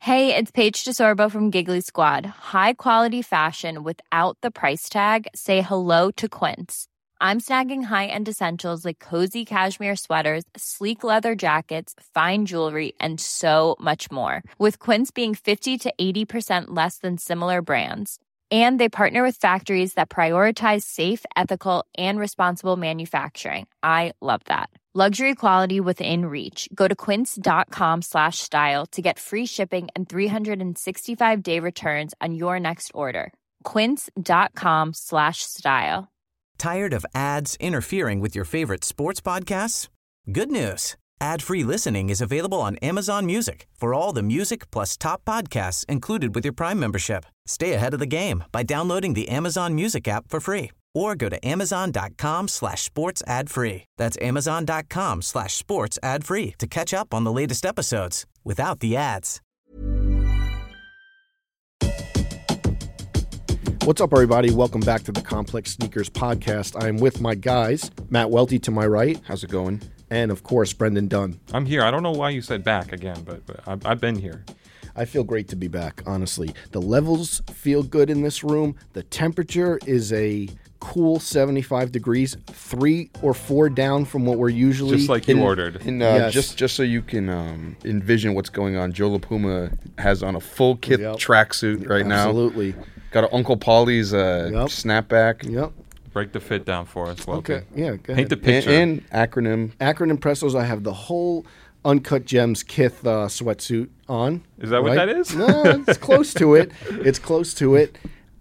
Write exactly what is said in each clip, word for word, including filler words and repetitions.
Hey, it's Paige DeSorbo from Giggly Squad. High quality fashion without the price tag. Say hello to Quince. I'm snagging high-end essentials like cozy cashmere sweaters, sleek leather jackets, fine jewelry, and so much more. With Quince being fifty to eighty percent less than similar brands. And they partner with factories that prioritize safe, ethical, and responsible manufacturing. I love that. Luxury quality within reach. Go to quince.com slash style to get free shipping and three sixty-five day returns on your next order. Quince.com slash style. Tired of ads interfering with your favorite sports podcasts? Good news. Ad-free listening is available on Amazon Music for all the music plus top podcasts included with your Prime membership. Stay ahead of the game by downloading the Amazon Music app for free or go to amazon.com slash sports ad free. That's amazon.com slash sports ad free to catch up on the latest episodes without the ads. What's up, everybody? Welcome back to the Complex Sneakers Podcast. I'm with my guys, Matt Welty to my right. How's it going? And, of course, Brendan Dunn. I'm here. I don't know why you said back again, but, but I've, I've been here. I feel great to be back, honestly. The levels feel good in this room. The temperature is a cool seventy-five degrees, three or four down from what we're usually... Just like you in, ordered. And uh, yes. just, just so you can um, envision what's going on, Joe LaPuma has on a full kit yep. tracksuit right Absolutely. now. Absolutely. Got an Uncle Polly's uh, yep. snapback. Yep. Break the fit down for us, Welty. Okay, yeah, go Paint ahead. the picture. And, and acronym. Acronym Pressos, I have the whole Uncut Gems Kith uh, sweatsuit on. Is that what right? that is? No, it's close to it. It's close to it.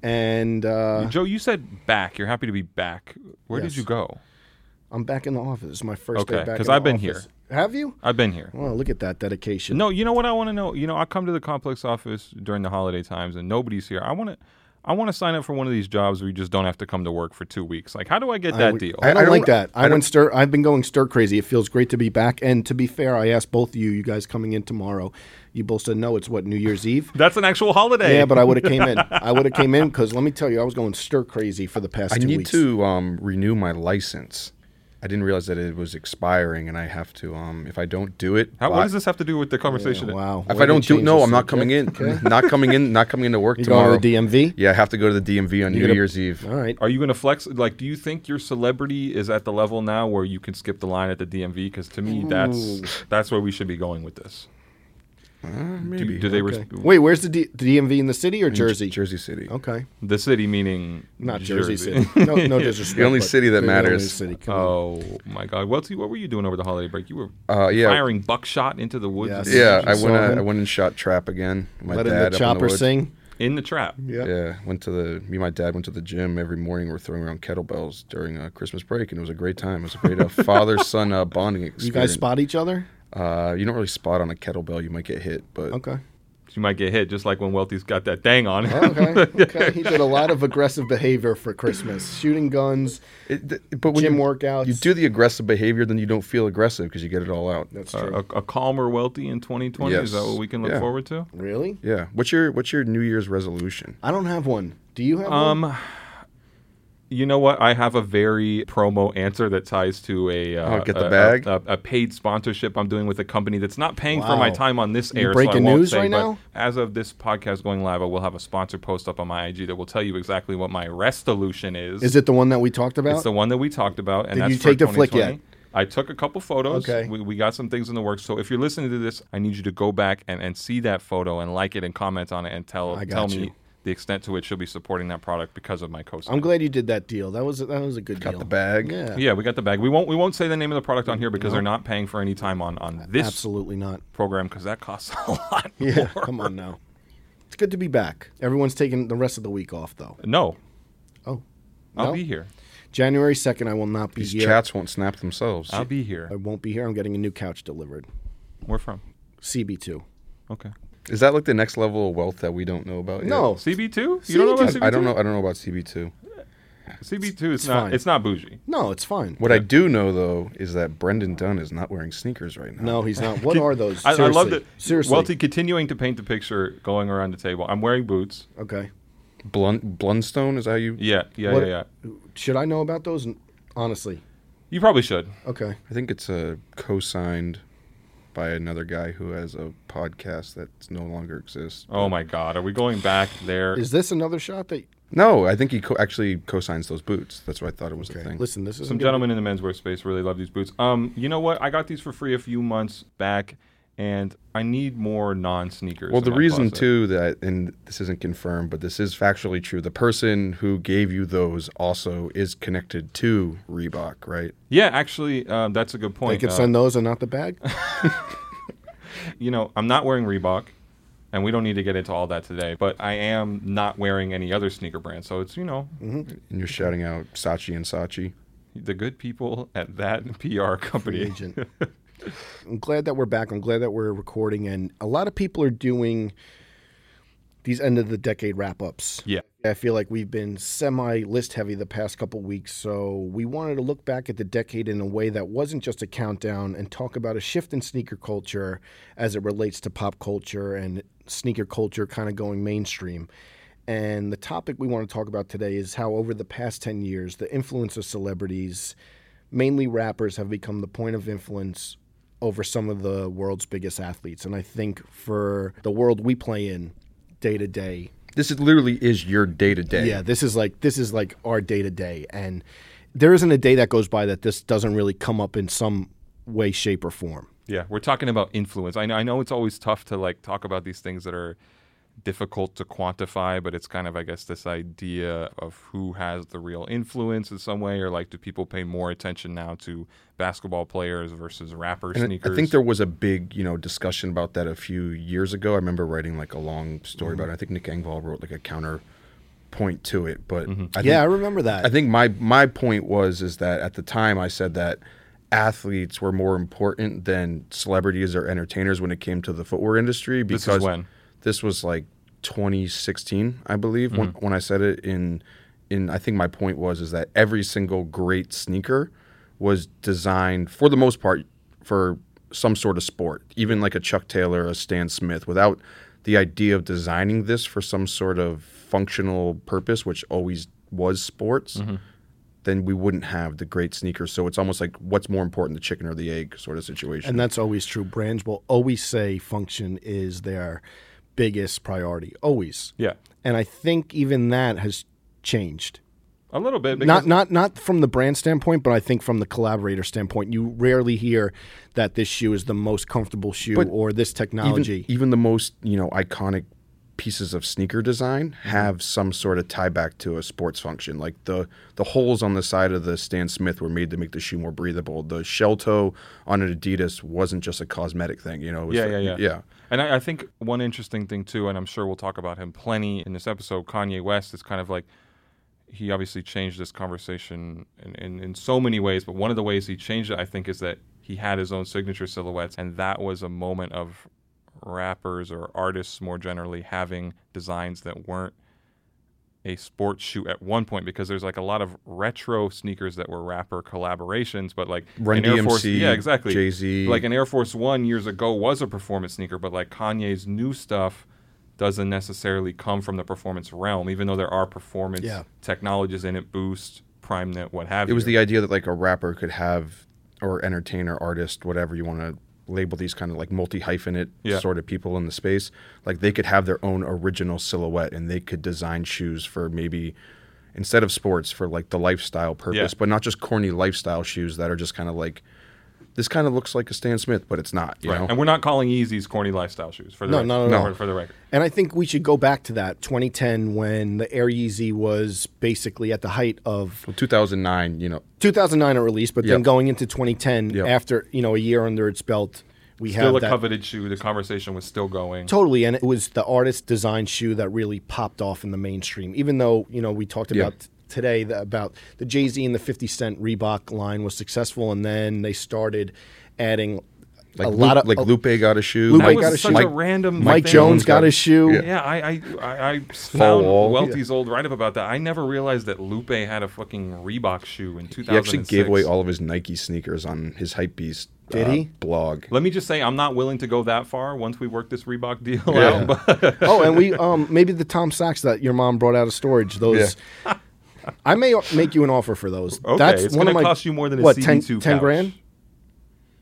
And uh, Joe, you said back. You're happy to be back. Where yes. did you go? I'm back in the office. It's my first Okay, day back 'cause in the I've been office. here. Have you? I've been here. Oh, look at that dedication. No, you know what I want to know? You know, I come to the complex office during the holiday times and nobody's here. I want to I want to sign up for one of these jobs where you just don't have to come to work for two weeks. Like, how do I get that I would, deal? I don't, I don't like that. I, I went stir. I've been going stir crazy. It feels great to be back. And to be fair, I asked both of you, you guys coming in tomorrow. You both said no. It's what, New Year's Eve? That's an actual holiday. Yeah, but I would have came in. I would have came in because let me tell you, I was going stir crazy for the past I two need weeks. to um, renew my license. I didn't realize that it was expiring, and I have to. Um, if I don't do it, How, well, what does this have to do with the conversation? Yeah, wow. If Way I to don't do, change no, the I'm not subject. coming in. Okay. Not coming in. Not coming into work You tomorrow. going to the D M V? Yeah, I have to go to the D M V on You New gonna- Year's Eve. All right. Are you going to flex? Like, do you think your celebrity is at the level now where you can skip the line at the D M V? Because to me, that's that's where we should be going with this. Uh, Do, maybe. do they Okay. res- Wait, where's the, D- the D M V in the city or Jersey? Jersey City. Okay. the city meaning Not Jersey, Jersey. City. No, no disrespect. The only but city that the only matters. city. Come on. Oh my God, Welty, what were you doing over the holiday break? You were Uh, yeah. firing buckshot into the woods. Yes. and Yeah, You I saw went. Uh, him? I went and shot trap again. My Letting dad the up in chopper woods. sing. in the trap. Yeah. Yeah, went to the. Me and my dad went to the gym every morning. We're throwing around kettlebells during uh, Christmas break, and it was a great time. It was a great uh, father-son uh, bonding experience. You guys spot each other? Uh, you don't really spot on a kettlebell. You might get hit, but Okay. You might get hit just like when Welty's got that dang on. Oh, okay. Okay. He did a lot of aggressive behavior for Christmas. Shooting guns, it, th- but when gym you, workouts. you do the aggressive behavior, then you don't feel aggressive because you get it all out. That's Uh, true. a, a calmer Welty in twenty twenty. Is that Yes. what we can look Yeah. forward to? Really? Yeah. What's your What's your New Year's resolution? I don't have one. Do you have one? Um, you know what? I have a very promo answer that ties to a uh, Oh, get the a- bag? a, a, a paid sponsorship I'm doing with a company that's not paying for my Wow. time on this You air. breaking so I won't news say, right but now? As of this podcast going live, I will have a sponsor post up on my I G that will tell you exactly what my resolution is. Is it the one that we talked about? It's the one that we talked about, and Did that's you for take the flick twenty twenty. yet? I took a couple photos. Okay. We, we got some things in the works. So if you're listening to this, I need you to go back and, and see that photo and like it and comment on it and tell I tell got me you. the extent to which you'll be supporting that product because of my co-sign. I'm glad you did that deal. That was that was a good Got deal. the bag? Yeah. Yeah, we got the bag. We won't we won't say the name of the product on here because they're not paying for any time on, on this Absolutely not. program because that costs a lot Yeah. more. Come on now. It's good to be back. Everyone's taking the rest of the week off though. No, Oh. I'll No? be here. January second, I will not be These here. chats won't snap themselves. I'll be here. I won't be here. I'm getting a new couch delivered. Where from? C B two. Okay. Is that like the next level of wealth that we don't know about yet? No. C B two? You don't know about C B two? I don't know. I don't know about C B two. C B two is It's not. fine. It's not bougie. No, it's fine. What I do know though is that Brendan Dunn is not wearing sneakers right now. No, he's not. What are those? I, I Seriously. love that. Seriously. Welty continuing to paint the picture, going around the table. I'm wearing boots. Okay. Blunt Blundstone is that how you? Yeah, yeah, What- yeah, yeah. Should I know about those? Honestly. You probably should. Okay. I think it's a co-signed by another guy who has a podcast that no longer exists. Oh my God, are we going back there? Is this another shot that? No, I think he co- actually co-signs those boots. That's why I thought it was Okay. a thing. Listen, this is Some gentlemen in the menswear space really love these boots. Um, you know what? I got these for free a few months back, and I need more non-sneakers. Well, in the my reason closet. too that, and this isn't confirmed, but this is factually true. The person who gave you those also is connected to Reebok, right? Yeah, actually, um, that's a good They point. could Uh, send those and not the bag. you know, I'm not wearing Reebok, and we don't need to get into all that today, but I am not wearing any other sneaker brand. So it's, you know, And you're shouting out Saatchi and Saatchi. the good people at that P R company. Free agent. I'm glad that we're back. I'm glad that we're recording, and a lot of people are doing these end of the decade wrap ups. Yeah. I feel like we've been semi list heavy the past couple weeks, so we wanted to look back at the decade in a way that wasn't just a countdown and talk about a shift in sneaker culture as it relates to pop culture and sneaker culture kind of going mainstream. And the topic we want to talk about today is how over the past ten years, the influence of celebrities, mainly rappers, have become the point of influence over some of the world's biggest athletes. And I think for the world we play in day to day, This is literally is your day to day. yeah, this is like this is like our day to day, and there isn't a day that goes by that this doesn't really come up in some way, shape, or form. Yeah, we're talking about influence. I know, I know it's always tough to like talk about these things that are difficult to quantify, but it's kind of, I guess, this idea of who has the real influence in some way, or like, do people pay more attention now to basketball players versus rapper And sneakers? I think there was a big, you know, discussion about that a few years ago. I remember writing like a long story about it. I think Nick Engvall wrote like a counterpoint to it. But I Yeah, I think, remember that. I think my my point was is that at the time I said that athletes were more important than celebrities or entertainers when it came to the footwear industry. Because This is when? This was like twenty sixteen, I believe, when, when I said it. In in I think my point was is that every single great sneaker was designed for the most part for some sort of sport, even like a Chuck Taylor, a Stan Smith, without the idea of designing this for some sort of functional purpose, which always was sports. Then we wouldn't have the great sneakers. So it's almost like what's more important, the chicken or the egg sort of situation. And that's always true. Brands will always say function is their biggest priority, always. Yeah, And I think even that has changed. a little bit. Because Not not not from the brand standpoint, but I think from the collaborator standpoint. You rarely hear that this shoe is the most comfortable shoe But or this even, technology. even the most, you know, iconic pieces of sneaker design have some sort of tie back to a sports function. Like the the holes on the side of the Stan Smith were made to make the shoe more breathable. The shell toe on an Adidas wasn't just a cosmetic thing, you know. It was Yeah, the- yeah, yeah. yeah. And I, I think one interesting thing too, and I'm sure we'll talk about him plenty in this episode, Kanye West is kind of like, he obviously changed this conversation in, in, in so many ways, but one of the ways he changed it, I think, is that he had his own signature silhouettes, and that was a moment of rappers or artists more generally having designs that weren't a sports shoe at one point, because there's like a lot of retro sneakers that were rapper collaborations, but like Run an Air D M C, Force, yeah, exactly, Jay-Z. like an Air Force One years ago was a performance sneaker, but like Kanye's new stuff doesn't necessarily come from the performance realm, even though there are performance Yeah. technologies in it, Boost, PrimeKnit, what have It you. was the idea that like a rapper could have, or entertainer, artist, whatever you want to label these kind of like multi-hyphenate Yeah. sort of people in the space, like they could have their own original silhouette and they could design shoes for maybe, instead of sports, for like the lifestyle purpose, Yeah. but not just corny lifestyle shoes that are just kind of like, this kind of looks like a Stan Smith, but it's not, you right. know? And we're not calling Yeezys corny lifestyle shoes for the No, record. no, no, no. For, for the record. And I think we should go back to that twenty ten when the Air Yeezy was basically at the height of Well, two thousand nine, you know, two thousand nine at release, but then Yep. going into twenty ten, Yep. after you know a year under its belt, we Still have a that coveted shoe. The conversation was still going. totally, and it was the artist design shoe that really popped off in the mainstream. Even though you know we talked Yeah. about t- today the, about the Jay-Z and the fifty Cent Reebok line was successful, and then they started adding like a Lupe, lot of like a- Lupe got a shoe. Lupe that Mike- was got a such shoe. a Mike- random Mike thing. Jones got got- a shoe. Yeah. Yeah, I I, I, I found Wall. Welty's old write-up about that. I never realized that Lupe had a fucking Reebok shoe in two thousand six. He actually gave away all of his Nike sneakers on his Hypebeast Did uh, he? blog. Let me just say, I'm not willing to go that far once we work this Reebok deal Yeah. out. But Oh, and we um maybe the Tom Sachs that your mom brought out of storage. Those I may make you an offer for those. okay, That's it's one going of to my cost you more than a what C B ten, two ten couch. grand.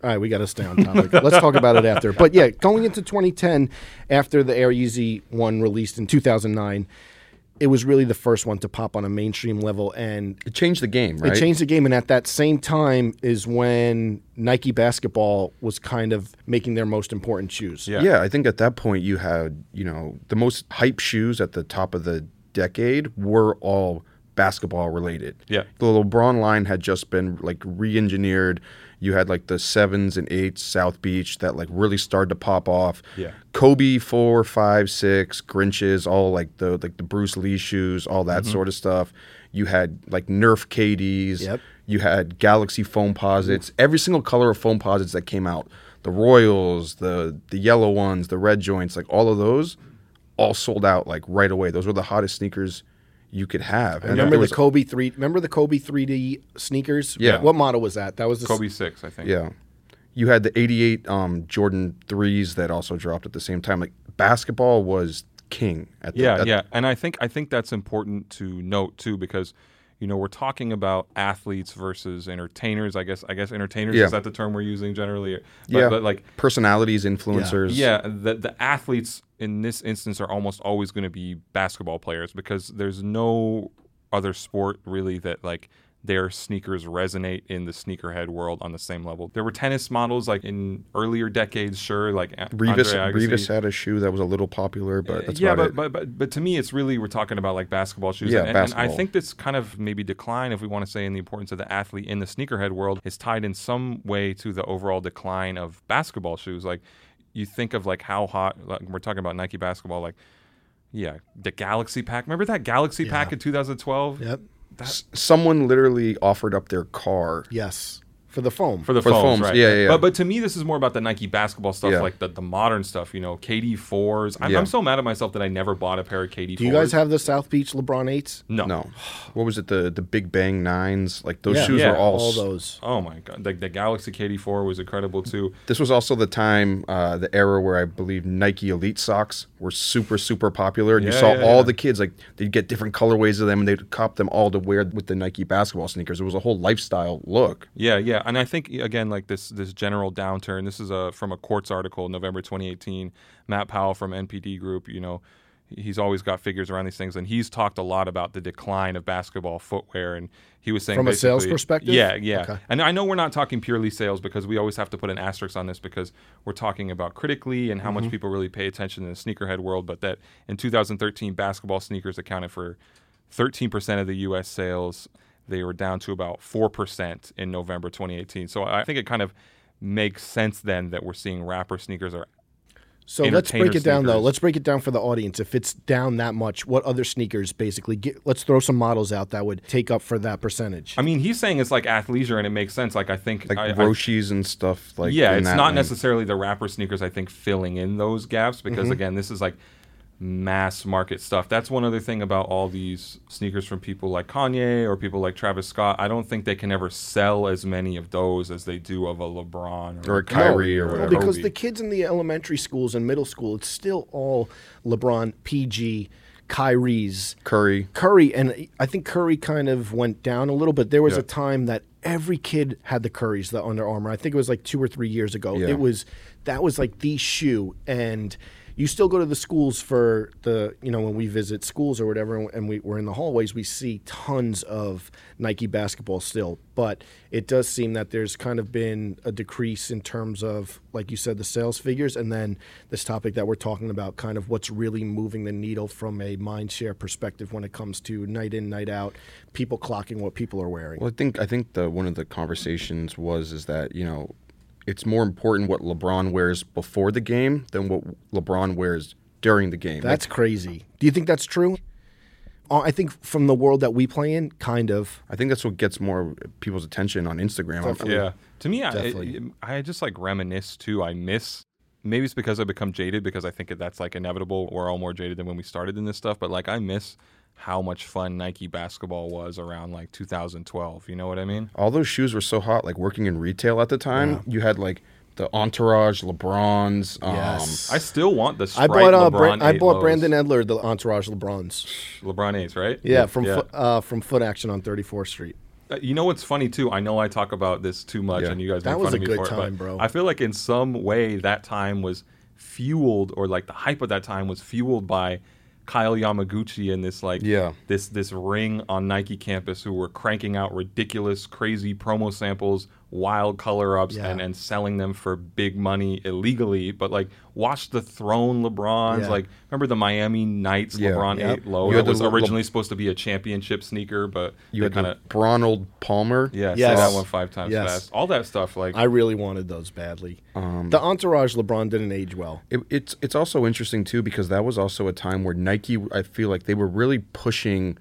All right, we got to stay on topic. Let's talk about it after. But yeah, going into twenty ten, after the Air Yeezy one released in two thousand nine, it was really the first one to pop on a mainstream level, and It changed the game, right? it changed the game. And at that same time is when Nike basketball was kind of making their most important shoes. Yeah. Yeah, I think at that point you had, you know, the most hype shoes at the top of the decade were all basketball related. Yeah. The LeBron line had just been like re-engineered. You had like the sevens and eights South Beach that like really started to pop off. Yeah. Kobe four, five, six, Grinches, all like the like the Bruce Lee shoes, all that Mm-hmm. sort of stuff. You had like Nerf K Ds. Yep. You had Galaxy foam posits. Every single color of foam posits that came out. The Royals, the the yellow ones, the red joints, like all of those, all sold out like right away. Those were the hottest sneakers you could have. And Remember there the was- Kobe three? Remember the Kobe three D sneakers? Yeah. What model was that? That was the Kobe six, I think. Yeah. You had the eighty-eight um, Jordan threes that also dropped at the same time. Like basketball was king at the Yeah, at- yeah, and I think I think that's important to note too, because you know we're talking about athletes versus entertainers. I guess I guess entertainers Yeah. is that the term we're using generally? But, yeah. but like personalities, influencers. yeah, the the athletes in this instance are almost always going to be basketball players because there's no other sport really that like their sneakers resonate in the sneakerhead world on the same level. There were tennis models like in earlier decades, sure, like A- Revis, Andre Agassi. Revis had a shoe that was a little popular, but that's yeah, about but, it. but but but to me, it's really we're talking about like basketball shoes. Yeah, and, and I basketball. think this kind of maybe decline, if we want to say, in the importance of the athlete in the sneakerhead world, is tied in some way to the overall decline of basketball shoes. Like you think of like how hot like, we're talking about Nike basketball, like yeah, the Galaxy Pack. Remember that Galaxy Pack in two thousand twelve? Yep. S- someone literally offered up their car. Yes. For the foam. For the For the foams, foams, right? yeah, yeah, yeah. But but to me, this is more about the Nike basketball stuff, Yeah. like the, the modern stuff. You know, K D fours. I'm, Yeah. I'm so mad at myself that I never bought a pair of K D fours. Do you guys have the South Beach LeBron eights? no? No. What was it? The the Big Bang nines? Like those Yeah. shoes Yeah. were all. All s- those. Oh my god, the, the Galaxy K D four was incredible too. This was also the time, uh, the era where I believe Nike Elite socks were super, super popular. And you Yeah, saw yeah, all yeah. the kids, like, they'd get different colorways of them and they'd cop them all to wear with the Nike basketball sneakers. It was a whole lifestyle look. Yeah, yeah, and I think again, like this this general downturn. This is a from a Quartz article, November twenty eighteen. Matt Powell from N P D Group. You know, he's always got figures around these things, and he's talked a lot about the decline of basketball footwear. And he was saying From a sales basically- perspective? Yeah, yeah. Okay. And I know we're not talking purely sales because we always have to put an asterisk on this because we're talking about critically and how Mm-hmm. much people really pay attention in the sneakerhead world. But that in two thousand thirteen, basketball sneakers accounted for thirteen percent of the U S sales. They were down to about four percent in November twenty eighteen. So I think it kind of makes sense then that we're seeing rapper sneakers are So let's break entertainer it down, though. sneakers. Let's break it down for the audience. If it's down that much, what other sneakers basically get? Let's throw some models out that would take up for that percentage. I mean, he's saying it's like athleisure, and it makes sense. Like I think, Like I, I- Roshis and stuff. Like yeah, in it's that not lane. necessarily the rapper sneakers. I think filling in those gaps because Mm-hmm. again, this is like mass market stuff. That's one other thing about all these sneakers from people like Kanye or people like Travis Scott. I don't think they can ever sell as many of those as they do of a LeBron Or a a Kyrie or Well, whatever. because Kobe. the kids in the elementary schools and middle school, it's still all LeBron, P G, Kyrie's, Curry. Curry, and I think Curry kind of went down a little, but there was Yeah. a time that every kid had the Currys, the Under Armour. I think it was like two or three years ago. Yeah. It was that was like the shoe, and you still go to the schools for the, you know, when we visit schools or whatever, and we, we're in the hallways, we see tons of Nike basketball still. But it does seem that there's kind of been a decrease in terms of, like you said, the sales figures, and then this topic that we're talking about, kind of what's really moving the needle from a mind share perspective when it comes to night in, night out, people clocking what people are wearing. Well, I think I think the one of the conversations was is that, you know, it's more important what LeBron wears before the game than what LeBron wears during the game. That's crazy. Do you think that's true? Uh, I think from the world that we play in, kind of. I think that's what gets more people's attention on Instagram. Definitely. Yeah. To me, I, Definitely. it- I just like reminisce too. I miss. Maybe it's because I become jaded because I think that's like inevitable. We're all more jaded than when we started in this stuff. But like I miss how much fun Nike basketball was around like two thousand twelve. You know what I mean? All those shoes were so hot. Like working in retail at the time, you had like the Entourage, LeBrons. Um, Yes. I still want the I Sprite bought uh, LeBron Bran- I eight bought lows. Brandon Edler the Entourage LeBrons. LeBron eights, right? Yeah, from Foot, uh, from Foot Action on thirty-fourth Street. uh, you know what's funny too? I know I talk about this too much, Yeah. and you guys That make was fun a of me good for time, it. But bro. I feel like in some way that time was fueled, or like the hype of that time was fueled by Kyle Yamaguchi and this like Yeah. this this ring on Nike campus who were cranking out ridiculous, crazy promo samples, wild color ups, Yeah. and, and selling them for big money illegally. But like, watch the Throne LeBrons. Yeah. Like, remember the Miami Nights Yeah. LeBron Yep. eight low You that had the was Le- originally supposed to be a championship sneaker, but You they had kind the of Ronald Palmer. yeah, Yes. say that one five times Yes. fast. All that stuff, like I really wanted those badly. Um, the Entourage LeBron didn't age well. It, it's it's also interesting too because that was also a time where Nike, I feel like they were really pushing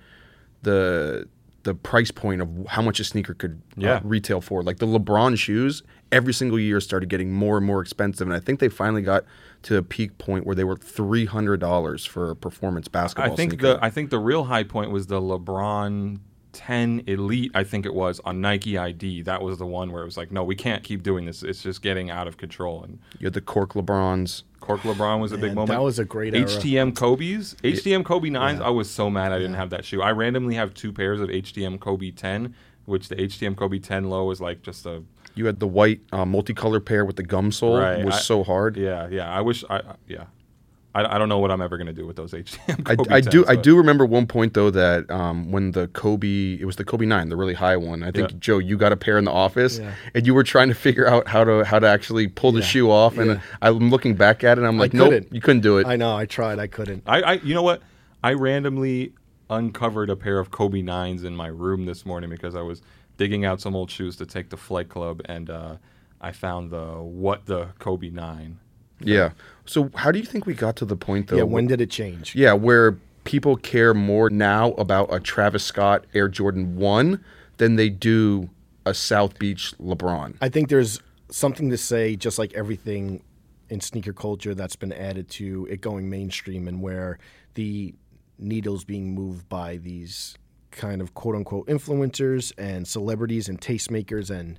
the the price point of how much a sneaker could Yeah. uh, retail for. Like the LeBron shoes, every single year started getting more and more expensive, and I think they finally got to a peak point where they were three hundred dollars for a performance basketball I think sneaker. the I think the real high point was the LeBron ten Elite. I think it was on Nike I D. That was the one where it was like, no, we can't keep doing this. It's just getting out of control. And You had the Cork LeBrons. Cork LeBron was a big Man, moment. that was a great era. H T M Kobe's. H T M Kobe nines, Yeah. I was so mad I didn't have that shoe. I randomly have two pairs of H T M Kobe ten, which the H T M Kobe ten low is like just a You had the white uh, multicolor pair with the gum sole. Right, It was I- so hard. yeah, yeah. I wish I I- yeah. I, I don't know what I'm ever gonna do with those H T M I, Kobe I do. tens, I but- do remember one point though that um, when the Kobe, it was the Kobe nine, the really high one. I think Yeah. Joe, you got a pair in the office, Yeah. and you were trying to figure out how to how to actually pull the Yeah. shoe off. And Yeah. I'm looking back at it, and I'm like, I nope, couldn't. you couldn't do it. I know. I tried. I couldn't. I, I you know what? I randomly uncovered a pair of Kobe nines in my room this morning because I was digging out some old shoes to take to Flight Club, and uh, I found the what the Kobe nine. yeah. So how do you think we got to the point though? Yeah. When did it change? yeah, where people care more now about a Travis Scott Air Jordan one than they do a South Beach LeBron. I think there's something to say, just like everything in sneaker culture that's been added to it going mainstream, and where the needle's being moved by these kind of quote unquote influencers and celebrities and tastemakers, and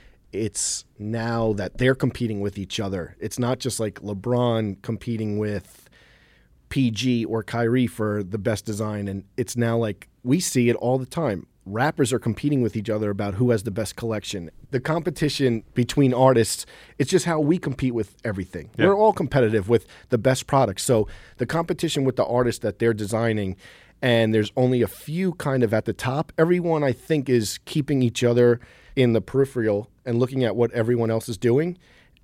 it's now that they're competing with each other. It's not just like LeBron competing with P G or Kyrie for the best design, and it's now like we see it all the time. Rappers are competing with each other about who has the best collection. The competition between artists, it's just how we compete with everything. Yeah. We're all competitive with the best products. So the competition with the artists that they're designing, and there's only a few kind of at the top. Everyone, I think, is keeping each other in the peripheral and looking at what everyone else is doing.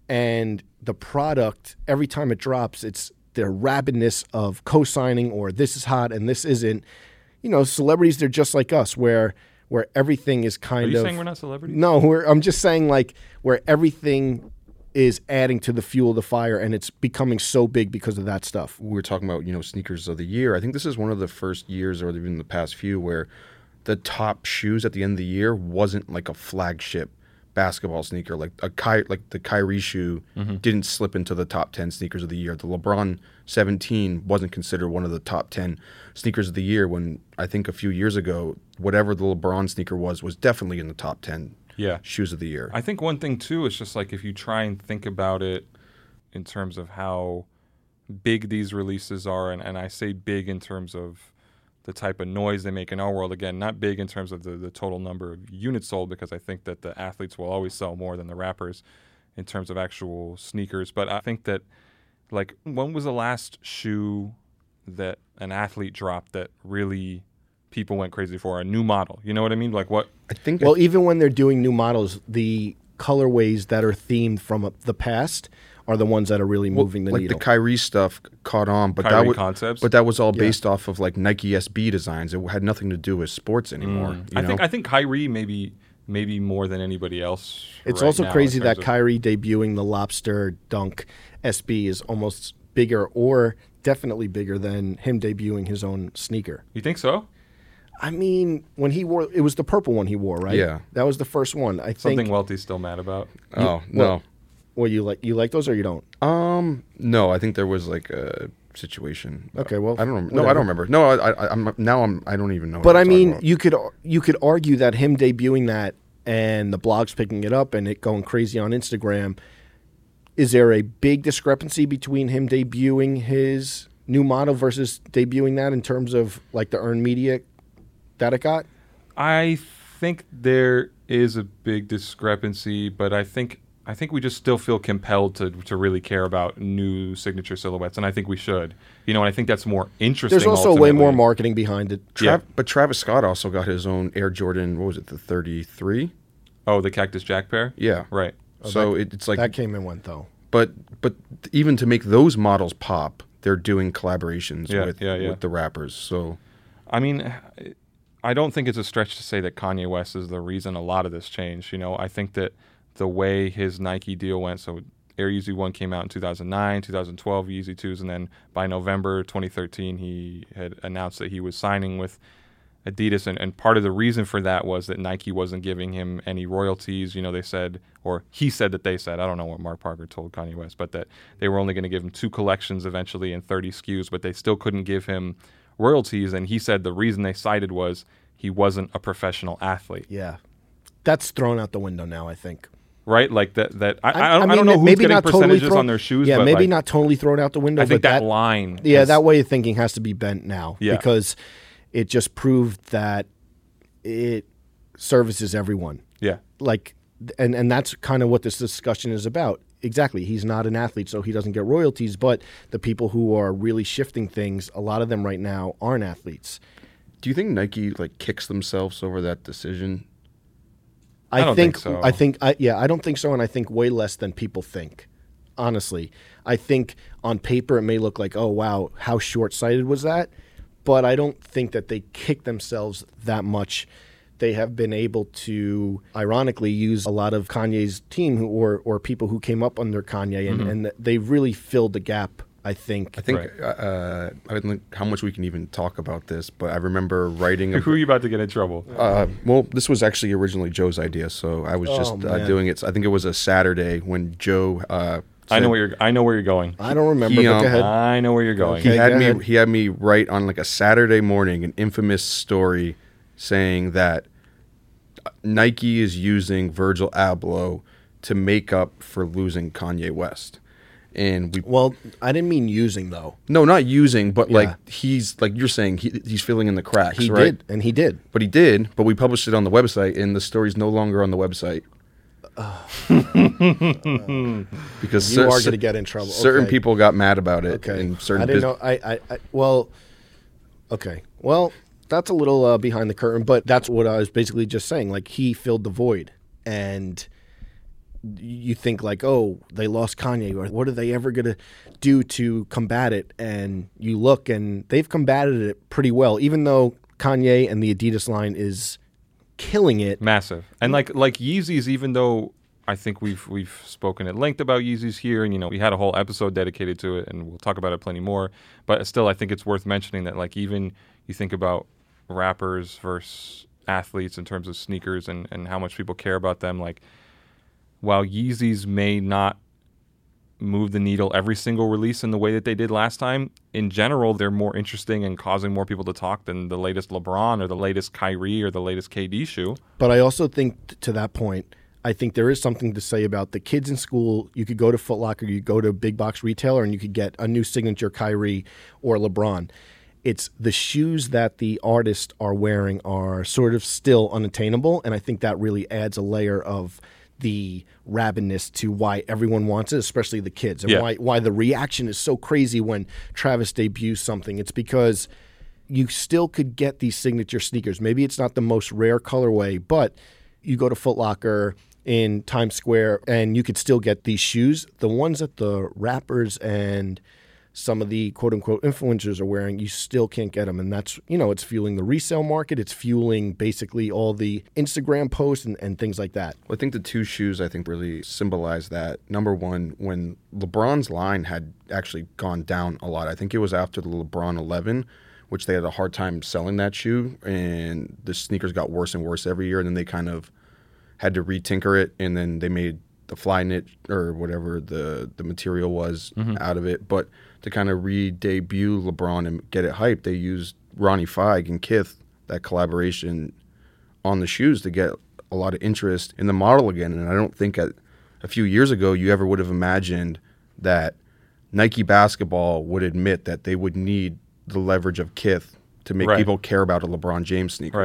And the product, every time it drops, it's the rabidness of co-signing, or this is hot and this isn't. You know, celebrities, they're just like us, where where everything is kind Are you of. saying we're not celebrities? No, we're, I'm just saying like where everything is adding to the fuel of the fire, and it's becoming so big because of that stuff. We were talking about, you know, sneakers of the year. I think this is one of the first years, or even the past few, where the top shoes at the end of the year wasn't like a flagship basketball sneaker. Like a Ky- like the Kyrie shoe Mm-hmm. didn't slip into the top ten sneakers of the year. The LeBron seventeen wasn't considered one of the top ten sneakers of the year, when I think a few years ago, whatever the LeBron sneaker was, was definitely in the top ten Yeah. shoes of the year. I think one thing too is just like if you try and think about it in terms of how big these releases are, and, and I say big in terms of the type of noise they make in our world. Again, not big in terms of the, the total number of units sold, because I think that the athletes will always sell more than the rappers in terms of actual sneakers. But I think that, like, when was the last shoe that an athlete dropped that really people went crazy for? A new model, you know what I mean? Like what? I think Well, even when they're doing new models, the colorways that are themed from uh, the past are the ones that are really moving the like needle. the Kyrie stuff caught on, but Kyrie that was concepts? But that was all based off of like Nike S B designs. It had nothing to do with sports anymore. you I think know? I think Kyrie maybe maybe more than anybody else. It's right also now in crazy terms that of- Kyrie debuting the Lobster Dunk S B is almost bigger, or definitely bigger than him debuting his own sneaker. You think so? I mean, when he wore, it was the purple one he wore, right? Yeah. That was the first one. I Something think. Welty's still mad about. oh no, Well, you like you like those or you don't? um, no. I think there was like a situation. Okay, well, I don't remember. No, I whatever. don't remember. No, I, I, I'm now. I'm. I don't even know. But what I I'm talking mean, about. you could you could argue that him debuting that and the blogs picking it up and it going crazy on Instagram. Is there a big discrepancy between him debuting his new model versus debuting that in terms of like the earned media that it got? I think there is a big discrepancy, but I think I think we just still feel compelled to to really care about new signature silhouettes, and I think we should. You know, and I think that's more interesting. There's also ultimately. way more marketing behind it. Tra- Yeah. But Travis Scott also got his own Air Jordan, what was it, the thirty-three? Oh, the Cactus Jack pair? Yeah. Right. So it, it's like That came and went, though. But but even to make those models pop, they're doing collaborations Yeah, with yeah, yeah. with the rappers. So I mean, I don't think it's a stretch to say that Kanye West is the reason a lot of this changed. You know, I think that the way his Nike deal went, so Air Yeezy one came out in two thousand nine, two thousand twelve Yeezy twos, and then by November twenty thirteen, he had announced that he was signing with Adidas, and, and part of the reason for that was that Nike wasn't giving him any royalties. You know, they said, or he said that they said, I don't know what Mark Parker told Kanye West, but that they were only going to give him two collections eventually and thirty S K Us, but they still couldn't give him royalties. And he said the reason they cited was he wasn't a professional athlete. Yeah. That's thrown out the window now, I think. Right? Like that, that I, I, I, don't, I mean, I don't know who's maybe getting not percentages totally thrown, on their shoes, Yeah, but maybe like, not totally thrown out the window. I think but that, that line. Yeah, has- that way of thinking has to be bent now. Yeah. Because it just proved that it services everyone. Yeah. Like, and, and that's kind of what this discussion is about. Exactly. He's not an athlete, so he doesn't get royalties, but the people who are really shifting things, a lot of them right now aren't athletes. do you think Nike like kicks themselves over that decision? I don't think so. I think I, yeah, I don't think so, and I think way less than people think. Honestly, I think on paper it may look like, oh wow, how short-sighted was that? But I don't think that they kick themselves that much. They have been able to, ironically, use a lot of Kanye's team who, or or people who came up under Kanye, and, Mm-hmm. and they've really filled the gap. I think. I think Right. uh, I don't think how much we can even talk about this, but I remember writing. A, Who are you about to get in trouble? uh, well, this was actually originally Joe's idea, so I was Oh, just uh, man. doing it. I think it was a Saturday when Joe. Uh, I know said- where you're. I know where you're going. I don't remember. He, but um, go ahead. I know where you're going. He Okay, had go me. ahead. He had me write on like a Saturday morning an infamous story saying that Nike is using Virgil Abloh to make up for losing Kanye West, and we. Well, I didn't mean using though. No, not using, but Yeah. like he's like you're saying he, he's filling in the cracks. He right? did, and he did. But he did. But we published it on the website, and the story's no longer on the website. because You cer- are cer- going to get in trouble. Certain Okay. people got mad about it. Okay. And certain I didn't bus- know. I, I, I. Well. Okay. Well, that's a little uh, behind the curtain, but that's what I was basically just saying. Like he filled the void, and you think like, oh, they lost Kanye, or what are they ever going to do to combat it? And you look, and they've combated it pretty well, even though Kanye and the Adidas line is killing it. Massive. And like like Yeezys, even though I think we've we've spoken at length about Yeezys here, and you know we had a whole episode dedicated to it, and we'll talk about it plenty more. But still, I think it's worth mentioning that like even you think about rappers versus athletes in terms of sneakers and, and how much people care about them. Like while Yeezys may not move the needle every single release in the way that they did last time, in general, they're more interesting and causing more people to talk than the latest LeBron or the latest Kyrie or the latest K D shoe. But I also think t- to that point, I think there is something to say about the kids in school. You could go to Foot Locker, you go to a big box retailer, and you could get a new signature Kyrie or LeBron. It's the shoes that the artists are wearing are sort of still unattainable, and I think that really adds a layer of the rabidness to why everyone wants it, especially the kids, and Yeah. why why the reaction is so crazy when Travis debuts something. It's because you still could get these signature sneakers. Maybe it's not the most rare colorway, but you go to Foot Locker in Times Square and you could still get these shoes. The ones that the rappers and some of the quote-unquote influencers are wearing, you still can't get them. And that's, you know, it's fueling the resale market. It's fueling basically all the Instagram posts and, and things like that. I think the two shoes I think really symbolize that. Number one, when LeBron's line had actually gone down a lot, I think it was after the LeBron eleven, which they had a hard time selling that shoe, and the sneakers got worse and worse every year, and then they kind of had to retinker it, and then they made the fly knit or whatever the, the material was out of it. But to kind of re-debut LeBron and get it hyped, they used Ronnie Feig and Kith, that collaboration, on the shoes to get a lot of interest in the model again. And I don't think at, a few years ago you ever would have imagined that Nike basketball would admit that they would need the leverage of Kith to make Right. people care about a LeBron James sneaker. Right.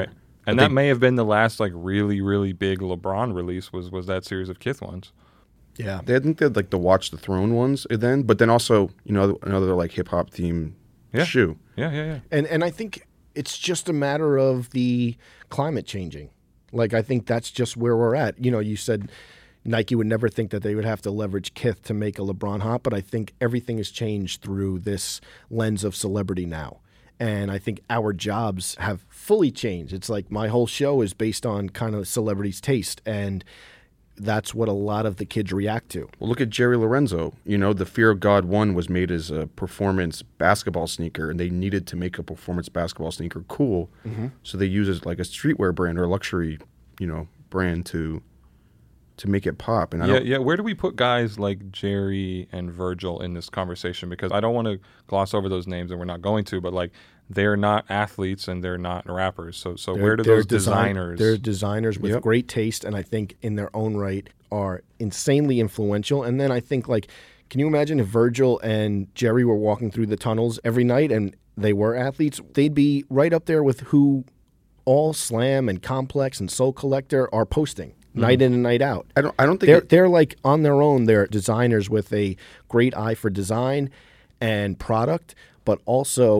And But that they- may have been the last like really, really big LeBron release was was that series of Kith ones. Yeah. They, I think they had like the Watch the Throne ones then, but then also, you know, another like hip hop theme Yeah. shoe. Yeah, yeah, yeah. And and I think it's just a matter of the climate changing. Like, I think that's just where we're at. You know, you said Nike would never think that they would have to leverage Kith to make a LeBron hot, but I think everything has changed through this lens of celebrity now. And I think our jobs have fully changed. It's like my whole show is based on kind of celebrities' taste, and that's what a lot of the kids react to. Well, look at Jerry Lorenzo. You know, the Fear of God one was made as a performance basketball sneaker, and they needed to make a performance basketball sneaker cool. Mm-hmm. So they use it as like a streetwear brand or a luxury, you know, brand to to make it pop. And I Yeah, don't, yeah. Where do we put guys like Jerry and Virgil in this conversation? Because I don't want to gloss over those names, and we're not going to. But like, they're not athletes and they're not rappers. So, so They're- where do they're those design- designers? They're designers with Yep. great taste, and I think in their own right are insanely influential. And then I think, like, can you imagine if Virgil and Jerry were walking through the tunnels every night and they were athletes? They'd be right up there with who all Slam and Complex and Soul Collector are posting night in and night out. I don't. I don't think They're it- they're like on their own. They're designers with a great eye for design and product, but also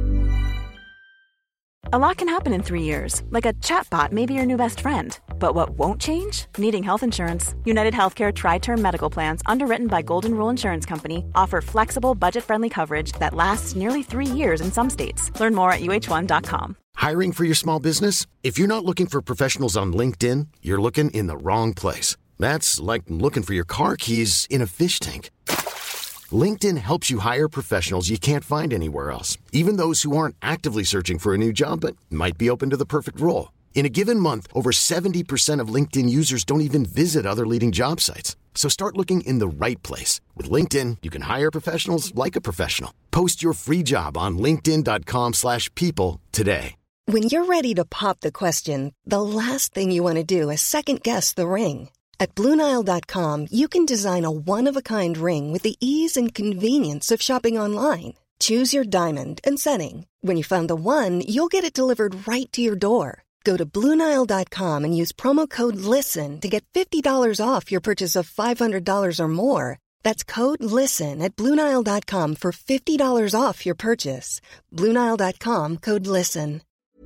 A lot can happen in three years, like a chatbot may be your new best friend. But what won't change? Needing health insurance. United Healthcare Tri-Term Medical Plans, underwritten by Golden Rule Insurance Company, offer flexible, budget-friendly coverage that lasts nearly three years in some states. Learn more at U H one dot com. Hiring for your small business? If you're not looking for professionals on LinkedIn, you're looking in the wrong place. That's like looking for your car keys in a fish tank. LinkedIn helps you hire professionals you can't find anywhere else, even those who aren't actively searching for a new job but might be open to the perfect role. In a given month, over seventy percent of LinkedIn users don't even visit other leading job sites. So start looking in the right place. With LinkedIn, you can hire professionals like a professional. Post your free job on linkedin dot com slash people today. When you're ready to pop the question, the last thing you want to do is second-guess the ring. At Blue Nile dot com, you can design a one-of-a-kind ring with the ease and convenience of shopping online. Choose your diamond and setting. When you find the one, you'll get it delivered right to your door. Go to Blue Nile dot com and use promo code LISTEN to get fifty dollars off your purchase of five hundred dollars or more. That's code LISTEN at Blue Nile dot com for fifty dollars off your purchase. Blue Nile dot com, code LISTEN.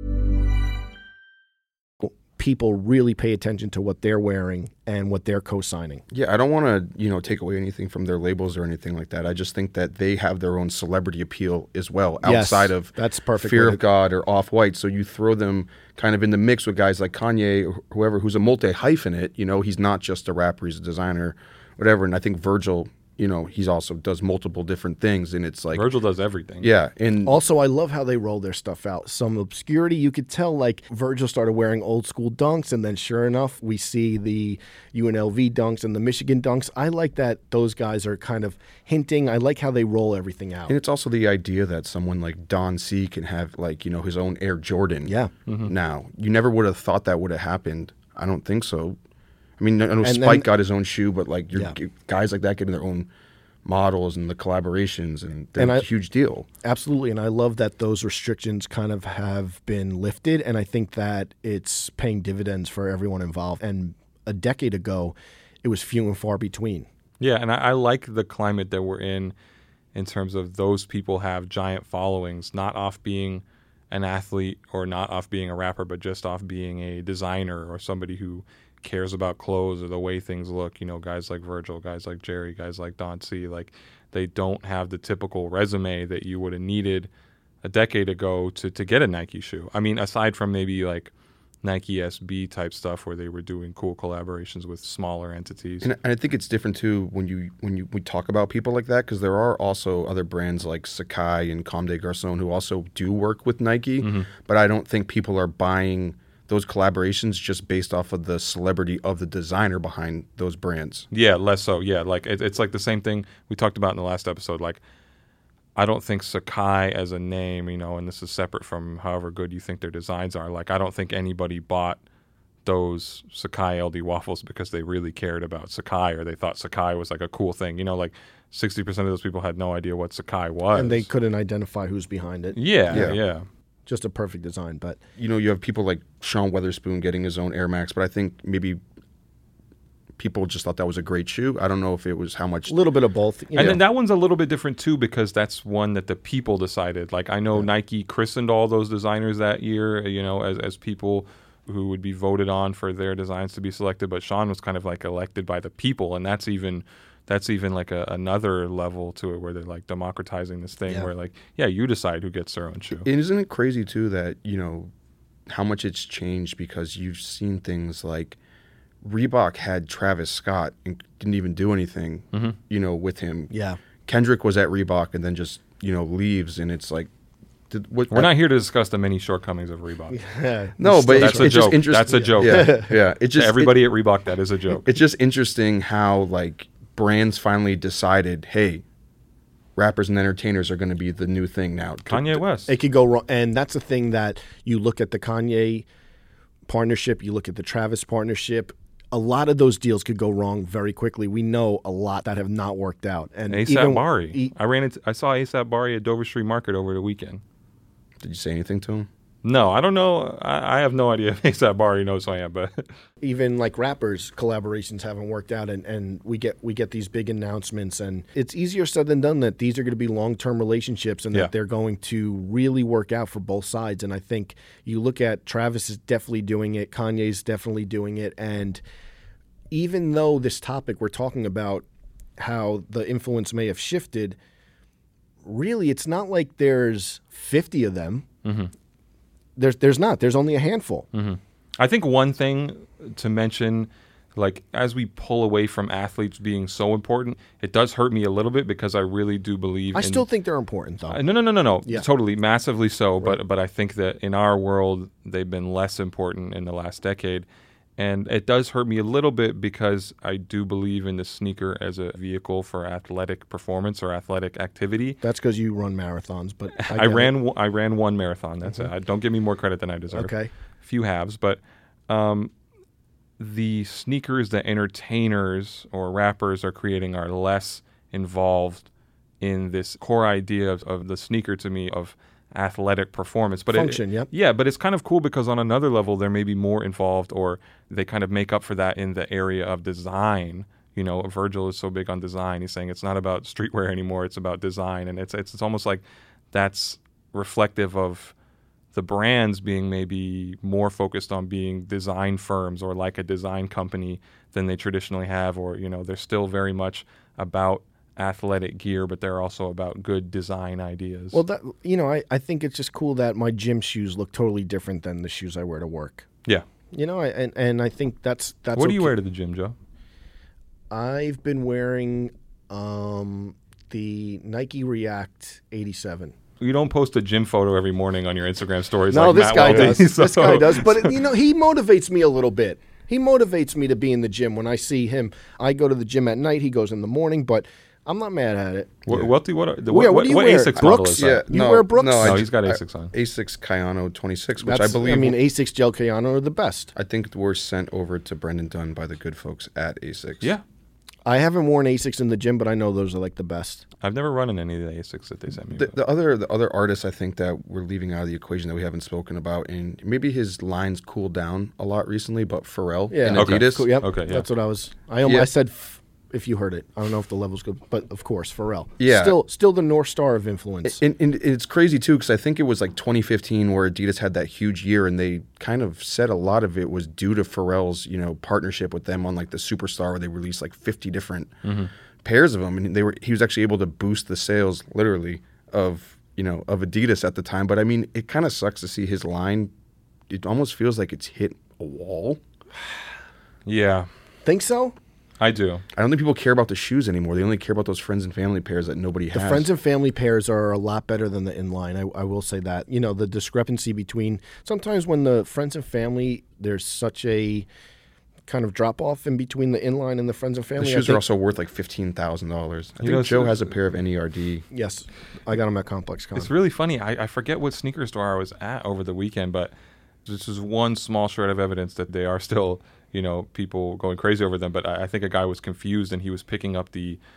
people really pay attention to what they're wearing and what they're co-signing. Yeah, I don't want to, you know, take away anything from their labels or anything like that. I just think that they have their own celebrity appeal as well, Yes, outside of that's perfect Fear way of to- God or Off-White. So you throw them kind of in the mix with guys like Kanye or whoever, who's a multi-hyphenate. You know, he's not just a rapper, he's a designer, whatever. And I think Virgil, you know, he's also does multiple different things, and it's like Virgil does everything. yeah, and Also, I love how they roll their stuff out. Some obscurity, you could tell, like Virgil started wearing old school dunks, and then sure enough, we see the U N L V dunks and the Michigan dunks. I like that those guys are kind of hinting. I like how they roll everything out. And it's also the idea that someone like Don C can have, like, you know, his own Air Jordan. Yeah. Now, you never would have thought that would have happened. I don't think so. I mean, I know And Spike then- got his own shoe, but like, you're, Yeah. guys like that getting their own models and the collaborations, and they're And a I- huge deal. Absolutely, and I love that those restrictions kind of have been lifted, and I think that it's paying dividends for everyone involved. And a decade ago, it was few and far between. Yeah, and I, I like the climate that we're in in terms of those people have giant followings, not off being an athlete or not off being a rapper, but just off being a designer or somebody who cares about clothes or the way things look. You know, guys like Virgil, guys like Jerry, guys like Don C, like they don't have the typical resume that you would have needed a decade ago to, to get a Nike shoe. I mean, aside from maybe like Nike S B type stuff where they were doing cool collaborations with smaller entities. And, and I think it's different too when you when you we talk about people like that, because there are also other brands like Sacai and Comme des Garçons who also do work with Nike, Mm-hmm. but I don't think people are buying those collaborations just based off of the celebrity of the designer behind those brands. Yeah, less so. Yeah, like it, it's like the same thing we talked about in the last episode. Like, I don't think Sacai as a name, you know, and this is separate from however good you think their designs are. Like, I don't think anybody bought those Sacai L D waffles because they really cared about Sacai or they thought Sacai was like a cool thing. You know, like sixty percent of those people had no idea what Sacai was. And they couldn't identify who's behind it. Yeah, Yeah. yeah. just a perfect design. But you know, you have people like Sean Weatherspoon getting his own Air Max, but I think maybe people just thought that was a great shoe. I don't know if it was how much. a little bit of both. You And know. then that one's a little bit different too because that's one that the people decided. Like I know yeah. Nike christened all those designers that year, you know, as as people who would be voted on for their designs to be selected. But Sean was kind of like elected by the people, and that's even that's even like a, another level to it where they're like democratizing this thing yeah. where like, yeah, you decide who gets their own shoe. And isn't it crazy too that, you know, how much it's changed because you've seen things like Reebok had Travis Scott and didn't even do anything, mm-hmm. you know, with him. Yeah. Kendrick was at Reebok and then just, you know, leaves, and it's like, did, what, we're not here to discuss the many shortcomings of Reebok. Yeah. No, but that's it's, a it's joke. just interesting. That's a joke. Yeah, yeah. It's just to everybody it, at Reebok, that is a joke. It's just interesting how like brands finally decided, hey, rappers and entertainers are going to be the new thing now. Kanye West. It could go wrong, and that's the thing that you look at the Kanye partnership, you look at the Travis partnership. A lot of those deals could go wrong very quickly. We know a lot that have not worked out. And ASAP Bari. E- I ran into, I saw ASAP Bari at Dover Street Market over the weekend. Did you say anything to him? No, I don't know. I, I have no idea if ASAP Bari knows who I am, but even like rappers, collaborations haven't worked out, and, and we get we get these big announcements, and it's easier said than done that these are going to be long-term relationships and yeah. that they're going to really work out for both sides. And I think you look at Travis is definitely doing it, Kanye's definitely doing it, and even though this topic we're talking about how the influence may have shifted, really it's not like there's fifty of them. Mm-hmm. There's there's not. There's only a handful. Mm-hmm. I think one thing to mention, like as we pull away from athletes being so important, it does hurt me a little bit because I really do believe. I in, still think they're important, though. Uh, no, no, no, no, no. Yeah. Totally, massively so. Right. But but I think that in our world, they've been less important in the last decade. And it does hurt me a little bit because I do believe in the sneaker as a vehicle for athletic performance or athletic activity. That's because you run marathons, but I, I ran it. I ran one marathon. That's mm-hmm. it. Don't give me more credit than I deserve. Okay, a few halves, but um, the sneakers that entertainers or rappers are creating are less involved in this core idea of, of the sneaker to me of athletic performance, but function, it, yep. yeah, but it's kind of cool because on another level they're maybe more involved, or they kind of make up for that in the area of design. You know, Virgil is so big on design. He's saying it's not about streetwear anymore; it's about design, and it's it's it's almost like that's reflective of the brands being maybe more focused on being design firms or like a design company than they traditionally have, or you know, they're still very much about athletic gear, but they're also about good design ideas. Well, that, you know, I, I think it's just cool that my gym shoes look totally different than the shoes I wear to work. Yeah. You know, I, and, and I think that's that's. What okay. do you wear to the gym, Joe? I've been wearing um, the Nike React eighty-seven. You don't post a gym photo every morning on your Instagram stories. No, like this Matt guy Weldy, does. so. This guy does. But, you know, he motivates me a little bit. He motivates me to be in the gym when I see him. I go to the gym at night. He goes in the morning, but I'm not mad at it. What, Yeah. what do what? Are, the, Yeah, what, what do you what wear? Asics Brooks? model is Yeah, that? You no, wear Brooks? No, I No, ju- he's got I- Asics on. Asics Kayano twenty-six, which That's, I believe. I mean, Asics Gel Kayano are the best. I think we're sent over to Brendan Dunn by the good folks at Asics. Yeah, I haven't worn Asics in the gym, but I know those are like the best. I've never run in any of the Asics that they sent me. The, but- the other the other artists I think that we're leaving out of the equation that we haven't spoken about, and maybe his lines cooled down a lot recently, but Pharrell Yeah. and Okay. Adidas. Cool, yep. Okay, yeah. That's what I was. I almost, Yeah. I said f- if you heard it. I don't know if the level's good, but of course, Pharrell. Yeah. Still, still the North Star of influence. And, and it's crazy too because I think it was like twenty fifteen where Adidas had that huge year, and they kind of said a lot of it was due to Pharrell's, you know, partnership with them on like the Superstar, where they released like fifty different mm-hmm. pairs of them, and they were he was actually able to boost the sales literally of you know of Adidas at the time. But I mean, it kind of sucks to see his line. It almost feels like it's hit a wall. yeah, Think so? I do. I don't think people care about the shoes anymore. They only care about those friends and family pairs that nobody The has. friends and family pairs are a lot better than the inline. I, I will say that. You know, the discrepancy between sometimes when the friends and family, there's such a kind of drop off in between the inline and the friends and the family. I shoes think- are also worth like fifteen thousand dollars. I You think know, Joe it's- has a pair of N E R D. Yes, I got them at Complex Con. It's really funny. I, I forget what sneaker store I was at over the weekend, but this is one small shred of evidence that they are still, you know, people going crazy over them. But I, I think a guy was confused and he was picking up the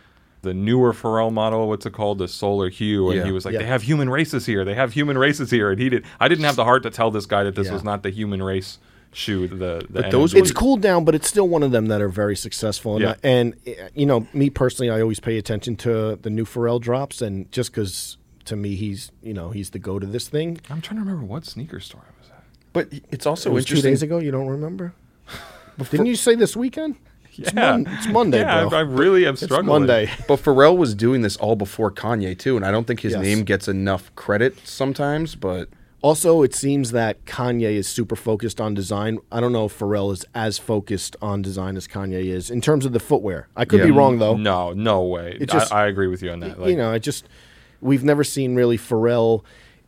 the newer Pharrell model, what's it called, the Solar Hue, and Yeah. he was like, Yeah. they have human races here, they have human races here, and he did. I didn't have the heart to tell this guy that this Yeah. was not the human race shoe. The, the But those N M D. It's cooled down, but it's still one of them that are very successful. And, Yeah. I- and uh, you know, me personally, I always pay attention to the new Pharrell drops, and just because to me he's you know he's the go to this thing. I'm trying to remember what sneaker store I was at. But it's also It was two interesting. days ago. You don't remember? Didn't you say this weekend? It's, Yeah. Mon- it's Monday, Yeah, bro. I, I really am It's struggling. Monday. But Pharrell was doing this all before Kanye too, and I don't think his Yes. name gets enough credit sometimes. But Also, it seems that Kanye is super focused on design. I don't know if Pharrell is as focused on design as Kanye is in terms of the footwear. I could Yeah. be wrong though. No, no way. It just- I, I agree with you on that. Like, you know, it just we've never seen really Pharrell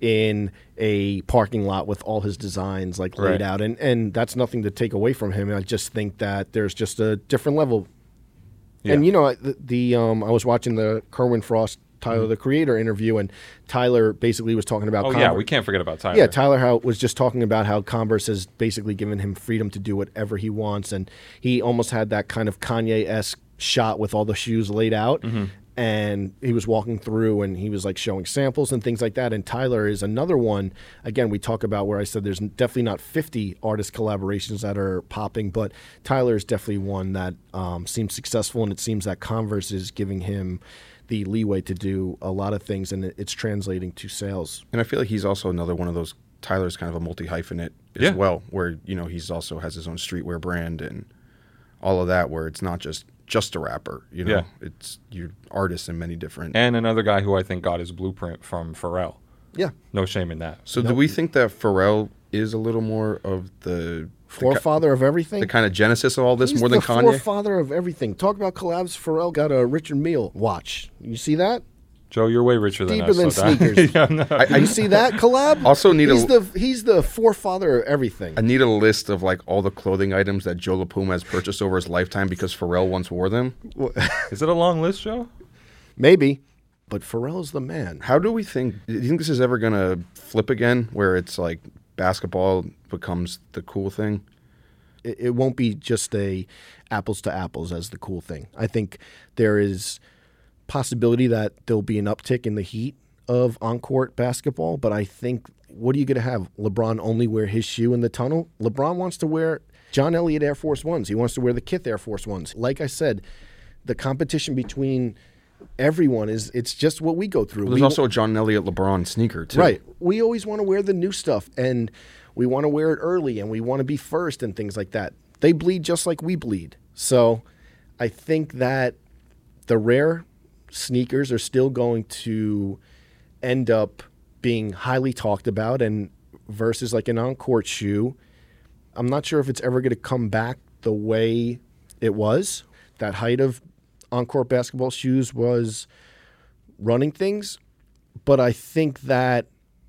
in a parking lot with all his designs like laid Right. out, and and that's nothing to take away from him. I just think that there's just a different level. Yeah. And you know, the, the um, I was watching the Kerwin Frost, Tyler the Creator interview, and Tyler basically was talking about. oh Converse. yeah, we can't forget about Tyler. Yeah, Tyler how, was just talking about how Converse has basically given him freedom to do whatever he wants, and he almost had that kind of Kanye-esque shot with all the shoes laid out, Mm-hmm. and he was walking through and he was like showing samples and things like that. And Tyler is another one. Again, we talk about where I said there's definitely not fifty artist collaborations that are popping, but Tyler is definitely one that um, seems successful, and it seems that Converse is giving him the leeway to do a lot of things, and it- it's translating to sales. and I feel like he's also another one of those. Tyler's kind of a multi hyphenate as Yeah. well, where you know he's also has his own streetwear brand and all of that, where it's not just just a rapper. You know, Yeah. it's you're artists in many different. And another guy who I think got his blueprint from Pharrell. Yeah. No shame in that. so do we think that Pharrell is a little more of the Forefather of everything. the kind of genesis of all this He's more than the Kanye? forefather of everything. Talk about collabs. Pharrell got a Richard Mille watch. You see that? Joe, you're way richer than Deeper us. than so that- sneakers. Yeah, no. I, You see that collab? Also need a- he's the he's the forefather of everything. I need a list of like all the clothing items that Joe LaPuma has purchased over his lifetime because Pharrell once wore them. Is it a long list, Joe? Maybe, but Pharrell's the man. How do we think? Do you think this is ever gonna flip again, where it's like basketball becomes the cool thing? It, it won't be just a apples to apples as the cool thing. I think there is possibility that there'll be an uptick in the heat of on-court basketball, but I think what are you going to have? LeBron only wear his shoe in the tunnel? LeBron wants to wear John Elliott Air Force Ones. He wants to wear the Kith Air Force Ones. Like I said, the competition between everyone is it's just what we go through. Well, there's We- also a John Elliott LeBron sneaker too. Right. We always want to wear the new stuff, and we want to wear it early, and we want to be first and things like that. They bleed just like we bleed. So I think that the rare sneakers are still going to end up being highly talked about, and versus like an on-court shoe, I'm not sure if it's ever going to come back the way it was. That height of on-court basketball shoes was running things. But I think that,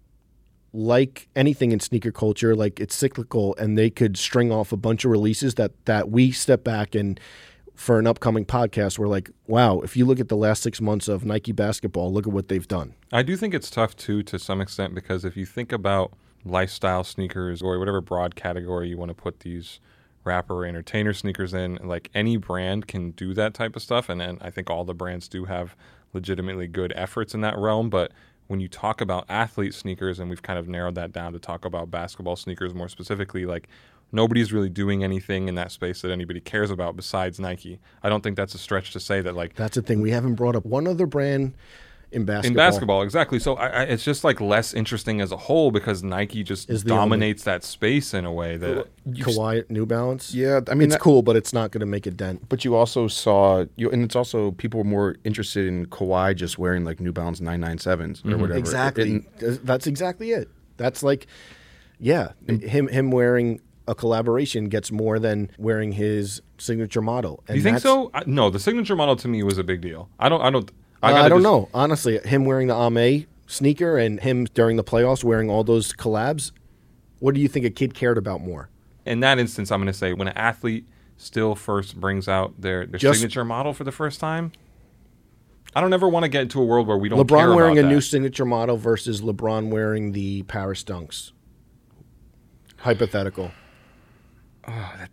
like anything in sneaker culture, like it's cyclical, and they could string off a bunch of releases that that we step back and for an upcoming podcast, we're like, wow, if you look at the last six months of Nike basketball, look at what they've done. I do think it's tough too, to some extent, because if you think about lifestyle sneakers or whatever broad category you want to put these rapper or entertainer sneakers in, like any brand can do that type of stuff, and, and I think all the brands do have legitimately good efforts in that realm. But when you talk about athlete sneakers, and we've kind of narrowed that down to talk about basketball sneakers more specifically, like nobody's really doing anything in that space that anybody cares about besides Nike. I don't think that's a stretch to say that, like, That's the thing. We haven't brought up one other brand in basketball. in basketball, exactly. So I, I, it's just like less interesting as a whole because Nike just Is the dominates that space in a way that Kawhi, New Balance. Yeah, I mean, it's that- cool, but it's not going to make a dent. But you also saw, you, and it's also people were more interested in Kawhi just wearing like New Balance nine ninety-sevens or whatever. Exactly. And- That's exactly it. That's like, yeah, him him wearing a collaboration gets more than wearing his signature model. Do you think so? I, no, the signature model to me was a big deal. I don't. I don't. I, gotta I don't just- know. Honestly, him wearing the Ame sneaker and him during the playoffs wearing all those collabs, what do you think a kid cared about more? In that instance, I'm going to say when an athlete still first brings out their, their Just- signature model for the first time, I don't ever want to get into a world where we don't care LeBron wearing about a that. new signature model versus LeBron wearing the Paris Dunks. Hypothetical. Oh, that's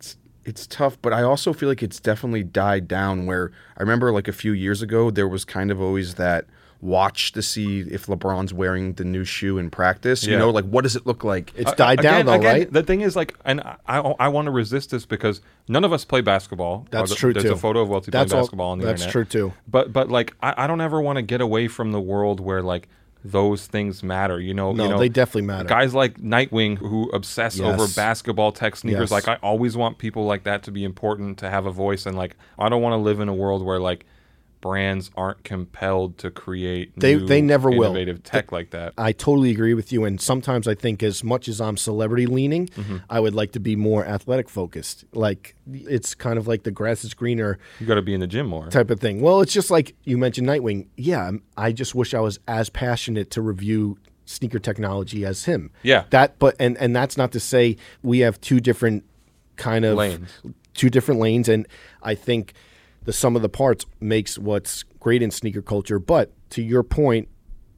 It's tough, but I also feel like it's definitely died down where I remember like a few years ago, there was kind of always that watch to see if LeBron's wearing the new shoe in practice. Yeah. You know, like what does it look like? It's died down again, though, again, right? The thing is, like, and I, I, I want to resist this because none of us play basketball. That's the, true, there's too. There's a photo of Welty That's playing all- basketball on the that's internet. true, too. But, but like, I, I don't ever want to get away from the world where, like, those things matter, you know. No, you know, they definitely matter. Guys like Nightwing who obsess Yes. over basketball tech sneakers. Yes. Like, I always want people like that to be important, to have a voice, and like, I don't want to live in a world where like brands aren't compelled to create They- new, they never will. innovative tech like that. I totally agree with you. And sometimes I think as much as I'm celebrity leaning, Mm-hmm. I would like to be more athletic focused. Like it's kind of like the grass is greener You got to be in the gym more. type of thing. Well, it's just like you mentioned Nightwing. Yeah, I'm- I just wish I was as passionate to review sneaker technology as him. Yeah. That but and and that's not to say we have two different kind of Lanes. two different lanes, and I think the sum of the parts makes what's great in sneaker culture. But to your point,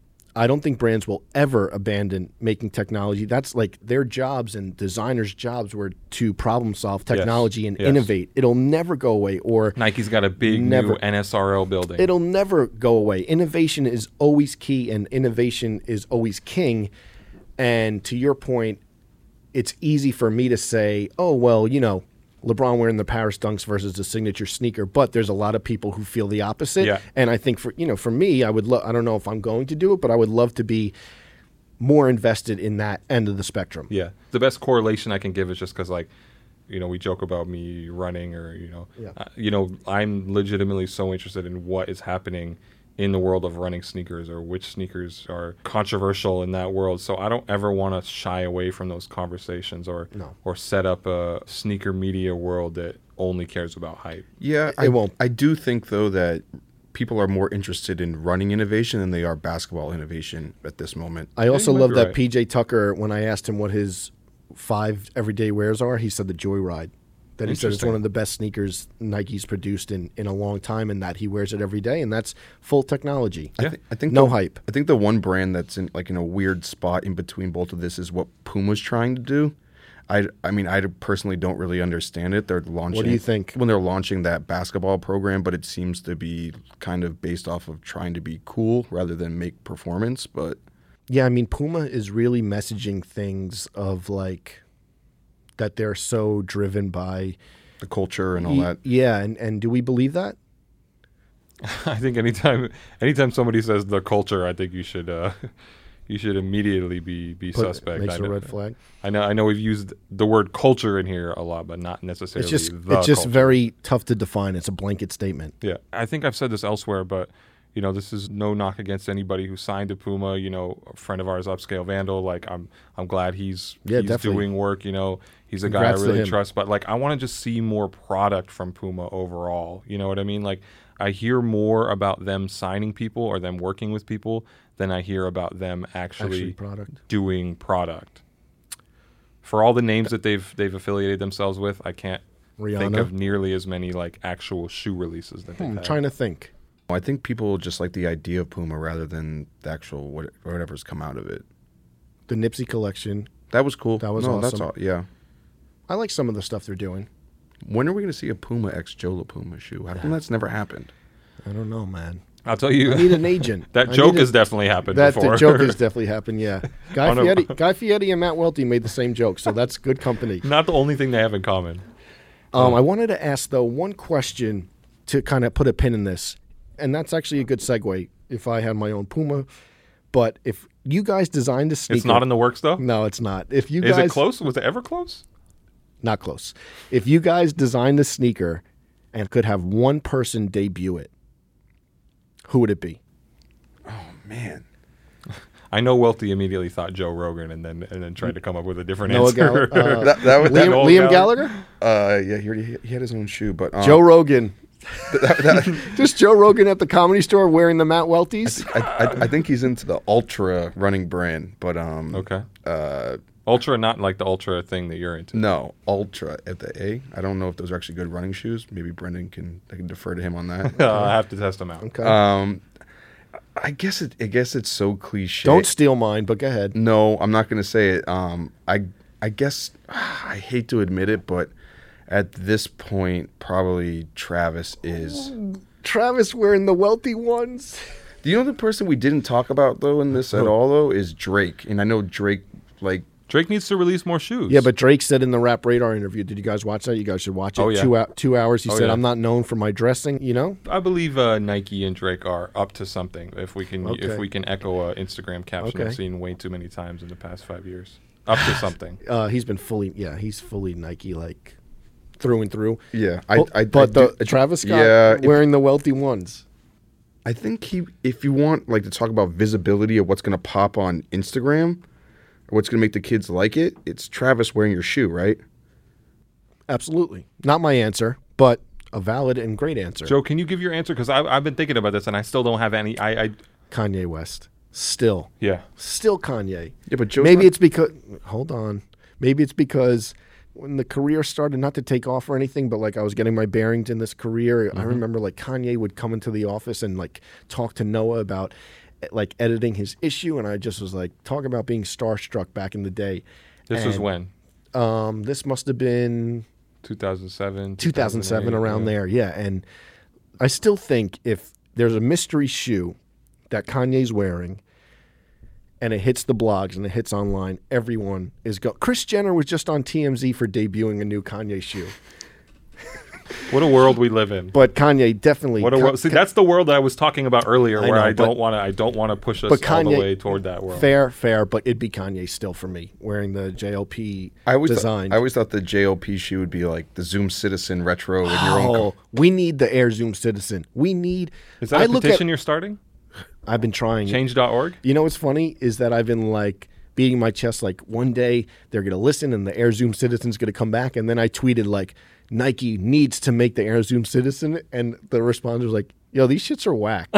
I don't think brands will ever abandon making technology. That's like their jobs and designers' jobs were to problem solve technology and Yes. innovate. It'll never go away. Or Nike's got a big Never. new N S R L building. it'll never go away. Innovation is always key, and innovation is always king. And to your point, it's easy for me to say, oh, well, you know, LeBron wearing the Paris Dunks versus the signature sneaker, but there's a lot of people who feel the opposite. Yeah. And I think for, you know, for me, I would love, I don't know if I'm going to do it, but I would love to be more invested in that end of the spectrum. Yeah. The best correlation I can give is just because, like, you know, we joke about me running or, you know, Yeah. uh, you know, I'm legitimately so interested in what is happening in the world of running sneakers or which sneakers are controversial in that world. So I don't ever want to shy away from those conversations or No. or set up a sneaker media world that only cares about hype. Yeah, It I won't. I do think though that people are more interested in running innovation than they are basketball innovation at this moment. I also you might love be that right. P J Tucker, when I asked him what his five everyday wears are, he said the Joyride. That he said it's Interesting. one of the best sneakers Nike's produced in, in a long time, and that he wears it every day, and that's full technology. I, th- I think No the, hype. I think the one brand that's in like in a weird spot in between both of this is what Puma's trying to do. I, I mean, I personally don't really understand it. They're launching. What do you think? When they're launching that basketball program, but it seems to be kind of based off of trying to be cool rather than make performance. But Yeah, I mean, Puma is really messaging things of like that they're so driven by. the culture and all Y- that. Yeah, and, and do we believe that? I think anytime anytime somebody says the culture, I think you should uh, you should immediately be be Put- suspect. makes I it a know, red flag. I know I know we've used the word culture in here a lot, but not necessarily. It's just the it's just culture. very tough to define. It's a blanket statement. Yeah, I think I've said this elsewhere, but you know, this is no knock against anybody who signed to Puma. You know, a friend of ours, Upscale Vandal. Like, I'm I'm glad he's Yeah, he's definitely. doing work. You know, he's a Congrats guy to I really him. trust. But like, I want to just see more product from Puma overall. You know what I mean? Like, I hear more about them signing people or them working with people than I hear about them actually, Actually product. doing product. For all the names that they've they've affiliated themselves with, I can't think Rihanna? of nearly as many like actual shoe releases that they've I'm had. trying to think. I think people just like the idea of Puma rather than the actual what, whatever's come out of it. The Nipsey collection. That was cool. That was no, That's awesome. all. Yeah. I like some of the stuff they're doing. When are we going to see a Puma X Jola Puma shoe? How come that's never happened? I don't know, man. I'll tell you, I need an agent. that I joke need a- has definitely happened That before. the joke has definitely happened. Yeah, Guy Oh, no. Fieri, Guy Fieri, and Matt Welty made the same joke, so that's good company. Not the only thing they have in common. Um, I wanted to ask though one question to kind of put a pin in this, and that's actually a good segue. If I had my own Puma, but if you guys designed a sneaker, It's not in the works though. No, it's not. If you Is guys it close? Was it ever close? Not close. If you guys designed a sneaker and could have one person debut it, who would it be? Man. I know Welty immediately thought Joe Rogan and then and then tried to come up with a different Noah answer. Gall- uh, That, that, was- Liam, that, Noel Liam Gallagher? Gallagher? uh, yeah, he, already, he had his own shoe, but um, Joe Rogan. Just Joe Rogan at the Comedy Store wearing the Matt Welties? I, I, I think he's into the ultra running brand, but um, Okay. uh, Ultra, not like the ultra thing that you're into. no, ultra at the A. I don't know if those are actually good running shoes. Maybe Brendan can I can defer to him on that. Uh, I have to test them out. Okay. um, I guess it. I guess it's so cliche. Don't steal mine, but go ahead. No, I'm not going to say it. Um, I I guess I hate to admit it, but At this point, probably Travis is. Travis wearing the wealthy ones. Do you know the person we didn't talk about, though, in this at all, though, is Drake. And I know Drake, like... Drake needs to release more shoes. Yeah, but Drake said in the Rap Radar interview, did you guys watch that? You guys should watch it. Oh, yeah. Two, two hours. He oh, said, yeah. I'm not known for my dressing, you know? I believe uh, Nike and Drake are up to something, if we can Okay. if we can echo an Instagram caption Okay. I've seen way too many times in the past five years. Up to something. Uh, he's been fully, yeah, he's fully Nike, like, through and through. Yeah. I, but I, but I the do, Travis Scott yeah, if- wearing the wealthy ones. I think he, if you want like to talk about visibility of what's going to pop on Instagram or what's going to make the kids like it, it's Travis wearing your shoe, right? Absolutely. Not my answer, but a valid and great answer. Joe, can you give your answer? Because I've, I've been thinking about this and I still don't have any. I, I Kanye West. Still. Yeah. Still Kanye. Yeah, but Joe's Maybe not- it's because, hold on. Maybe it's because when the career started, not to take off or anything, but like I was getting my bearings in this career, Mm-hmm. I remember like Kanye would come into the office and like talk to Noah about like editing his issue. And I just was like, talk about being starstruck back in the day. This and, was when? Um, this must have been two thousand seven two thousand seven, around yeah. there. Yeah. And I still think if there's a mystery shoe that Kanye's wearing and it hits the blogs and it hits online, everyone is go. Kris Jenner was just on T M Z for debuting a new Kanye shoe. What a world we live in. But Kanye definitely. What a world. See, that's the world that I was talking about earlier, I where know, I don't but- want to. I don't want to push us but all the Kanye- way toward that world. Fair, fair, but it'd be Kanye still for me, wearing the J L P I always design. Thought, I always thought the J L P shoe would be like the Zoom Citizen retro in your own. Oh, Co- we need the Air Zoom Citizen. We need. Is that I a look petition at, you're starting? I've been trying. Change dot org? You know what's funny is that I've been like beating my chest like one day they're going to listen and the Air Zoom Citizen's going to come back. And then I tweeted like Nike needs to make the Air Zoom Citizen. And the response was like, yo, these shits are whack.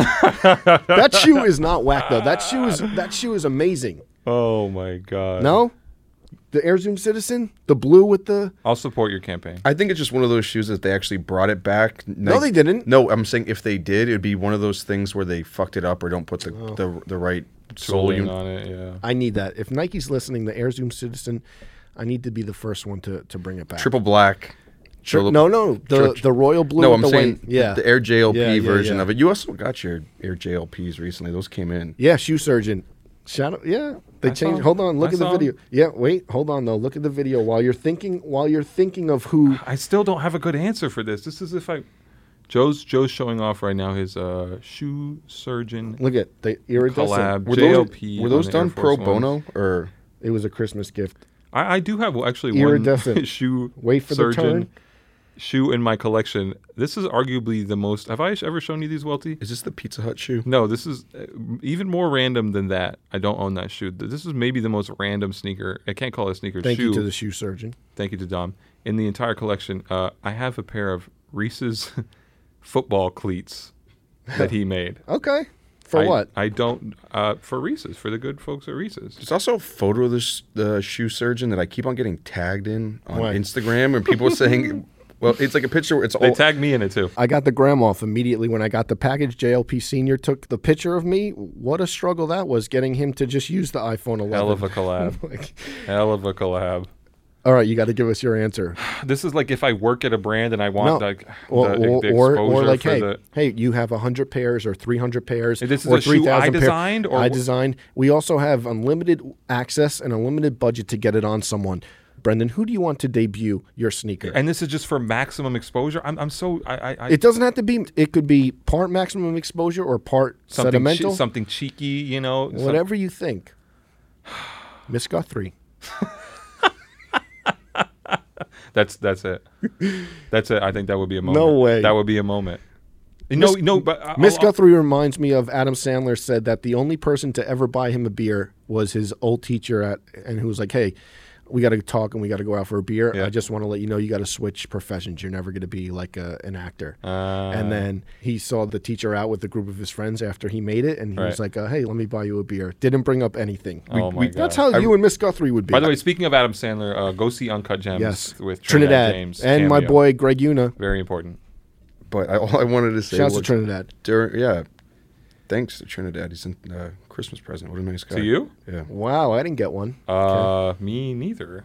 That shoe is not whack though. That shoe is that shoe is amazing. Oh my god. No? The Air Zoom Citizen? The blue with the... I'll support your campaign. I think it's just one of those shoes that they actually brought it back. No, they didn't. No, I'm saying if they did, it'd be one of those things where they fucked it up or don't put the Oh. the, the right sole Tooling unit. on it, yeah. I need that. If Nike's listening, the Air Zoom Citizen, I need to be the first one to, to bring it back. Triple black. Tri- Triple- no, no, the Tri- the royal blue. No, with I'm the saying white. Yeah, the Air J L P Yeah, yeah, version yeah. of it. You also got your Air J L Ps recently. Those came in. Yeah, Shoe Surgeon. Shout out, yeah, they I changed. saw- Hold on, look I at the saw. video. Yeah, wait, hold on though. Look at the video while you're thinking. While you're thinking of who. I still don't have a good answer for this. This is if I Joe's Joe's showing off right now his uh, shoe surgeon Look at the iridescent. collab Were J L those, P. were those on the Air done Force pro bono Ones. or? It was a Christmas gift. I, I do have actually Iridescent. one shoe Wait for the surgeon turn. shoe in my collection. This is arguably the most. Have I ever shown you these, Welty? Is this the Pizza Hut shoe? No, this is uh, even more random than that. I don't own that shoe. This is maybe the most random sneaker. I can't call it a sneaker. Thank shoe. you to the Shoe Surgeon. Thank you to Dom. In the entire collection, uh, I have a pair of Reese's football cleats that he made. Okay, for I, what? I don't uh, for Reese's, for the good folks at Reese's. There's also a photo of this the shoe surgeon that I keep on getting tagged in on Why? Instagram, and people are saying, "Well, it's like a picture where it's They all." tagged me in it too. I got the gram off immediately when I got the package. J L P Senior took the picture of me. What a struggle that was, getting him to just use the iPhone eleven. Hell of a collab. Like, Hell of a collab. all right, you got to give us your answer. This is like if I work at a brand and I want No. like Or, the, or, the or, exposure or like, for hey, the. hey, you have one hundred pairs or three hundred pairs. This is or a shoe I three thousand pair- designed, or I wh- designed. We also have unlimited access and unlimited budget to get it on someone. Brendan, who do you want to debut your sneaker? And this is just for maximum exposure. I'm, I'm so I, I, I it doesn't have to be. It could be part maximum exposure or part something sedimental. che- something cheeky, you know. some- Whatever you think. Miss Guthrie. That's that's it. That's it. I think that would be a moment. No way. That would be a moment. No, Miss- no, but I- Miss I'll- Guthrie reminds me of Adam Sandler said that the only person to ever buy him a beer was his old teacher at, and who was like, "Hey, we got to talk and we got to go out for a beer. Yeah. I just want to let you know you got to switch professions. You're never going to be like a, an actor." Uh, and then he saw the teacher out with a group of his friends after he made it, and he Right. was like, uh, "Hey, let me buy you a beer." Didn't bring up anything. Oh my God. That's how you and Miss Guthrie would be. By the way, speaking of Adam Sandler, uh, go see Uncut Gems yes, with Trinidad, James and my cameo. boy Greg Una. Very important. But I, all I wanted to say Shouts was to Trinidad. during, yeah, thanks to Trinidad. He's a uh, Christmas present. What a nice guy. To you? Yeah. Wow, I didn't get one. Uh, me neither.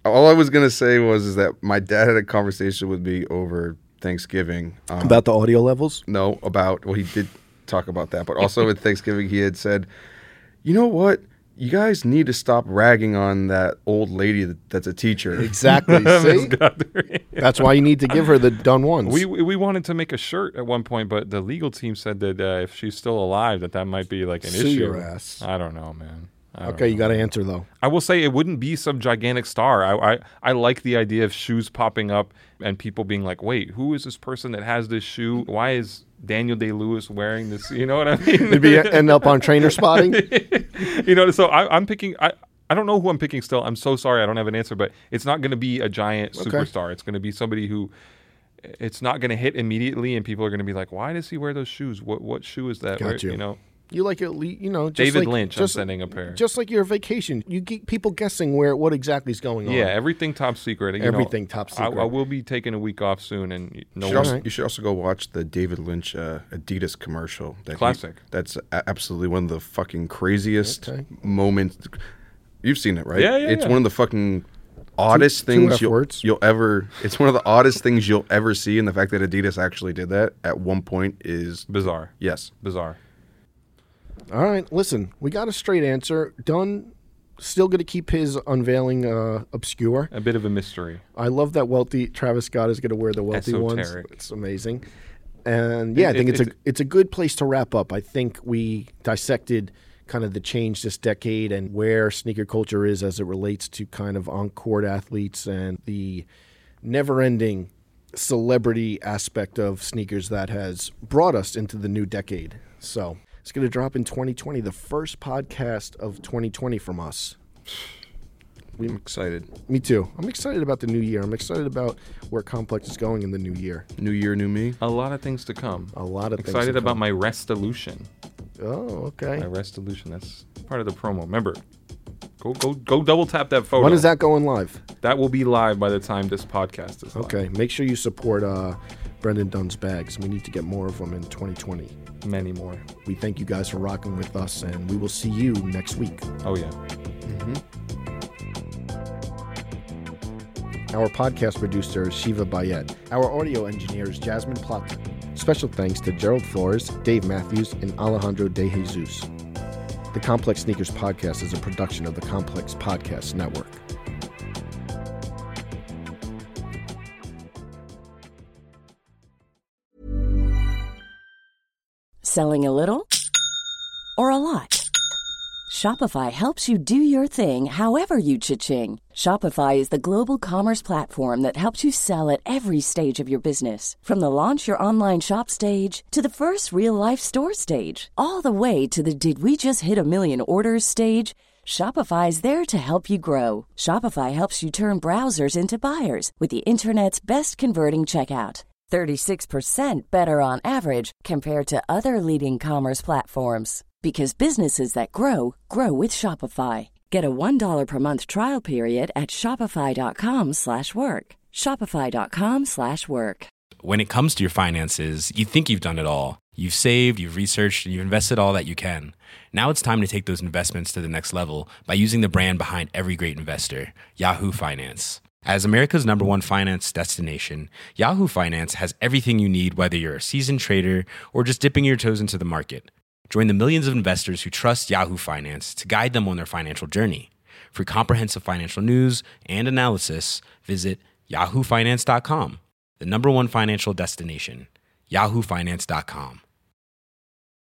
all I was gonna say was is that my dad had a conversation with me over Thanksgiving um, About the audio levels? No, about well, he did talk about that, but also with Thanksgiving, he had said, "You know what? You guys need to stop ragging on that old lady that, that's a teacher." Exactly. See? That's why you need to give her the done ones. We we wanted to make a shirt at one point, but the legal team said that uh, if she's still alive, that that might be like an Sue issue. your ass. I don't know, man. I don't Okay, you know. got to answer though. I will say it wouldn't be some gigantic star. I, I I like the idea of shoes popping up and people being like, "Wait, who is this person that has this shoe? Why is Daniel Day-Lewis wearing this?" You know what I mean? Maybe end up on Trainer Spotting. You know, so I, I'm picking. I, I don't know who I'm picking still. I'm so sorry, I don't have an answer. But it's not going to be a giant Okay. superstar. It's going to be somebody who. It's not going to hit immediately, and people are going to be like, "Why does he wear those shoes? What what shoe is that?" Got Right? you. You know. You like it, you know, just David like, Lynch, I'm Just, sending a pair. Just like your vacation, you keep people guessing where what exactly is going on. Yeah, everything top secret. You know, Everything top I, secret. I will be taking a week off soon, and no You should, one. also, you should also go watch the David Lynch uh, Adidas commercial. That he- Classic. that's a- absolutely one of the fucking craziest Okay. moments. You've seen it, right? Yeah, yeah, It's yeah. one of the fucking oddest Two- two things F you'll, words. you'll ever. It's one of the oddest things you'll ever see, and the fact that Adidas actually did that at one point is Bizarre. yes. Bizarre. All right, listen, we got a straight answer. Dunn still going to keep his unveiling uh, obscure. A bit of a mystery. I love that wealthy Travis Scott is going to wear the wealthy ones. Esoteric. It's amazing. And yeah, I It- think it- it's a it's a good place to wrap up. I think we dissected kind of the change this decade and where sneaker culture is as it relates to kind of on-court athletes and the never-ending celebrity aspect of sneakers that has brought us into the new decade. So it's going to drop in twenty twenty, the first podcast of twenty twenty from us. I'm excited. Me too. I'm excited about the new year. I'm excited about where Complex is going in the new year. New year, new me. A lot of things to come. A lot of things Excited to about come. my Restolution. Oh, okay. My Restolution. That's part of the promo. Remember, go go go double tap that photo. When is that going live? That will be live by the time this podcast is live. Okay. Make sure you support uh, Brendan Dunn's bags. We need to get more of them in twenty twenty. Many more. We thank you guys for rocking with us, and we will see you next week. Oh yeah. Our podcast producer is Shiva Bayet. Our audio engineer is Jasmine Plata. Special thanks to Gerald Flores, Dave Matthews, and Alejandro De Jesus. The Complex Sneakers Podcast is a production of the Complex Podcast Network. Selling a little or a lot? Shopify helps you do your thing however you cha-ching. Shopify is the global commerce platform that helps you sell at every stage of your business. From the launch your online shop stage to the first real-life store stage, all the way to the did we just hit a million orders stage. Shopify is there to help you grow. Shopify helps you turn browsers into buyers with the internet's best converting checkout. thirty-six percent better on average compared to other leading commerce platforms. Because businesses that grow, grow with Shopify. Get a one dollar per month trial period at shopify.com slash work. Shopify.com slash work. When it comes to your finances, you think you've done it all. You've saved, you've researched, and you've invested all that you can. Now it's time to take those investments to the next level by using the brand behind every great investor, Yahoo Finance. As America's number one finance destination, Yahoo Finance has everything you need, whether you're a seasoned trader or just dipping your toes into the market. Join the millions of investors who trust Yahoo Finance to guide them on their financial journey. For comprehensive financial news and analysis, visit yahoo finance dot com, the number one financial destination, yahoo finance dot com.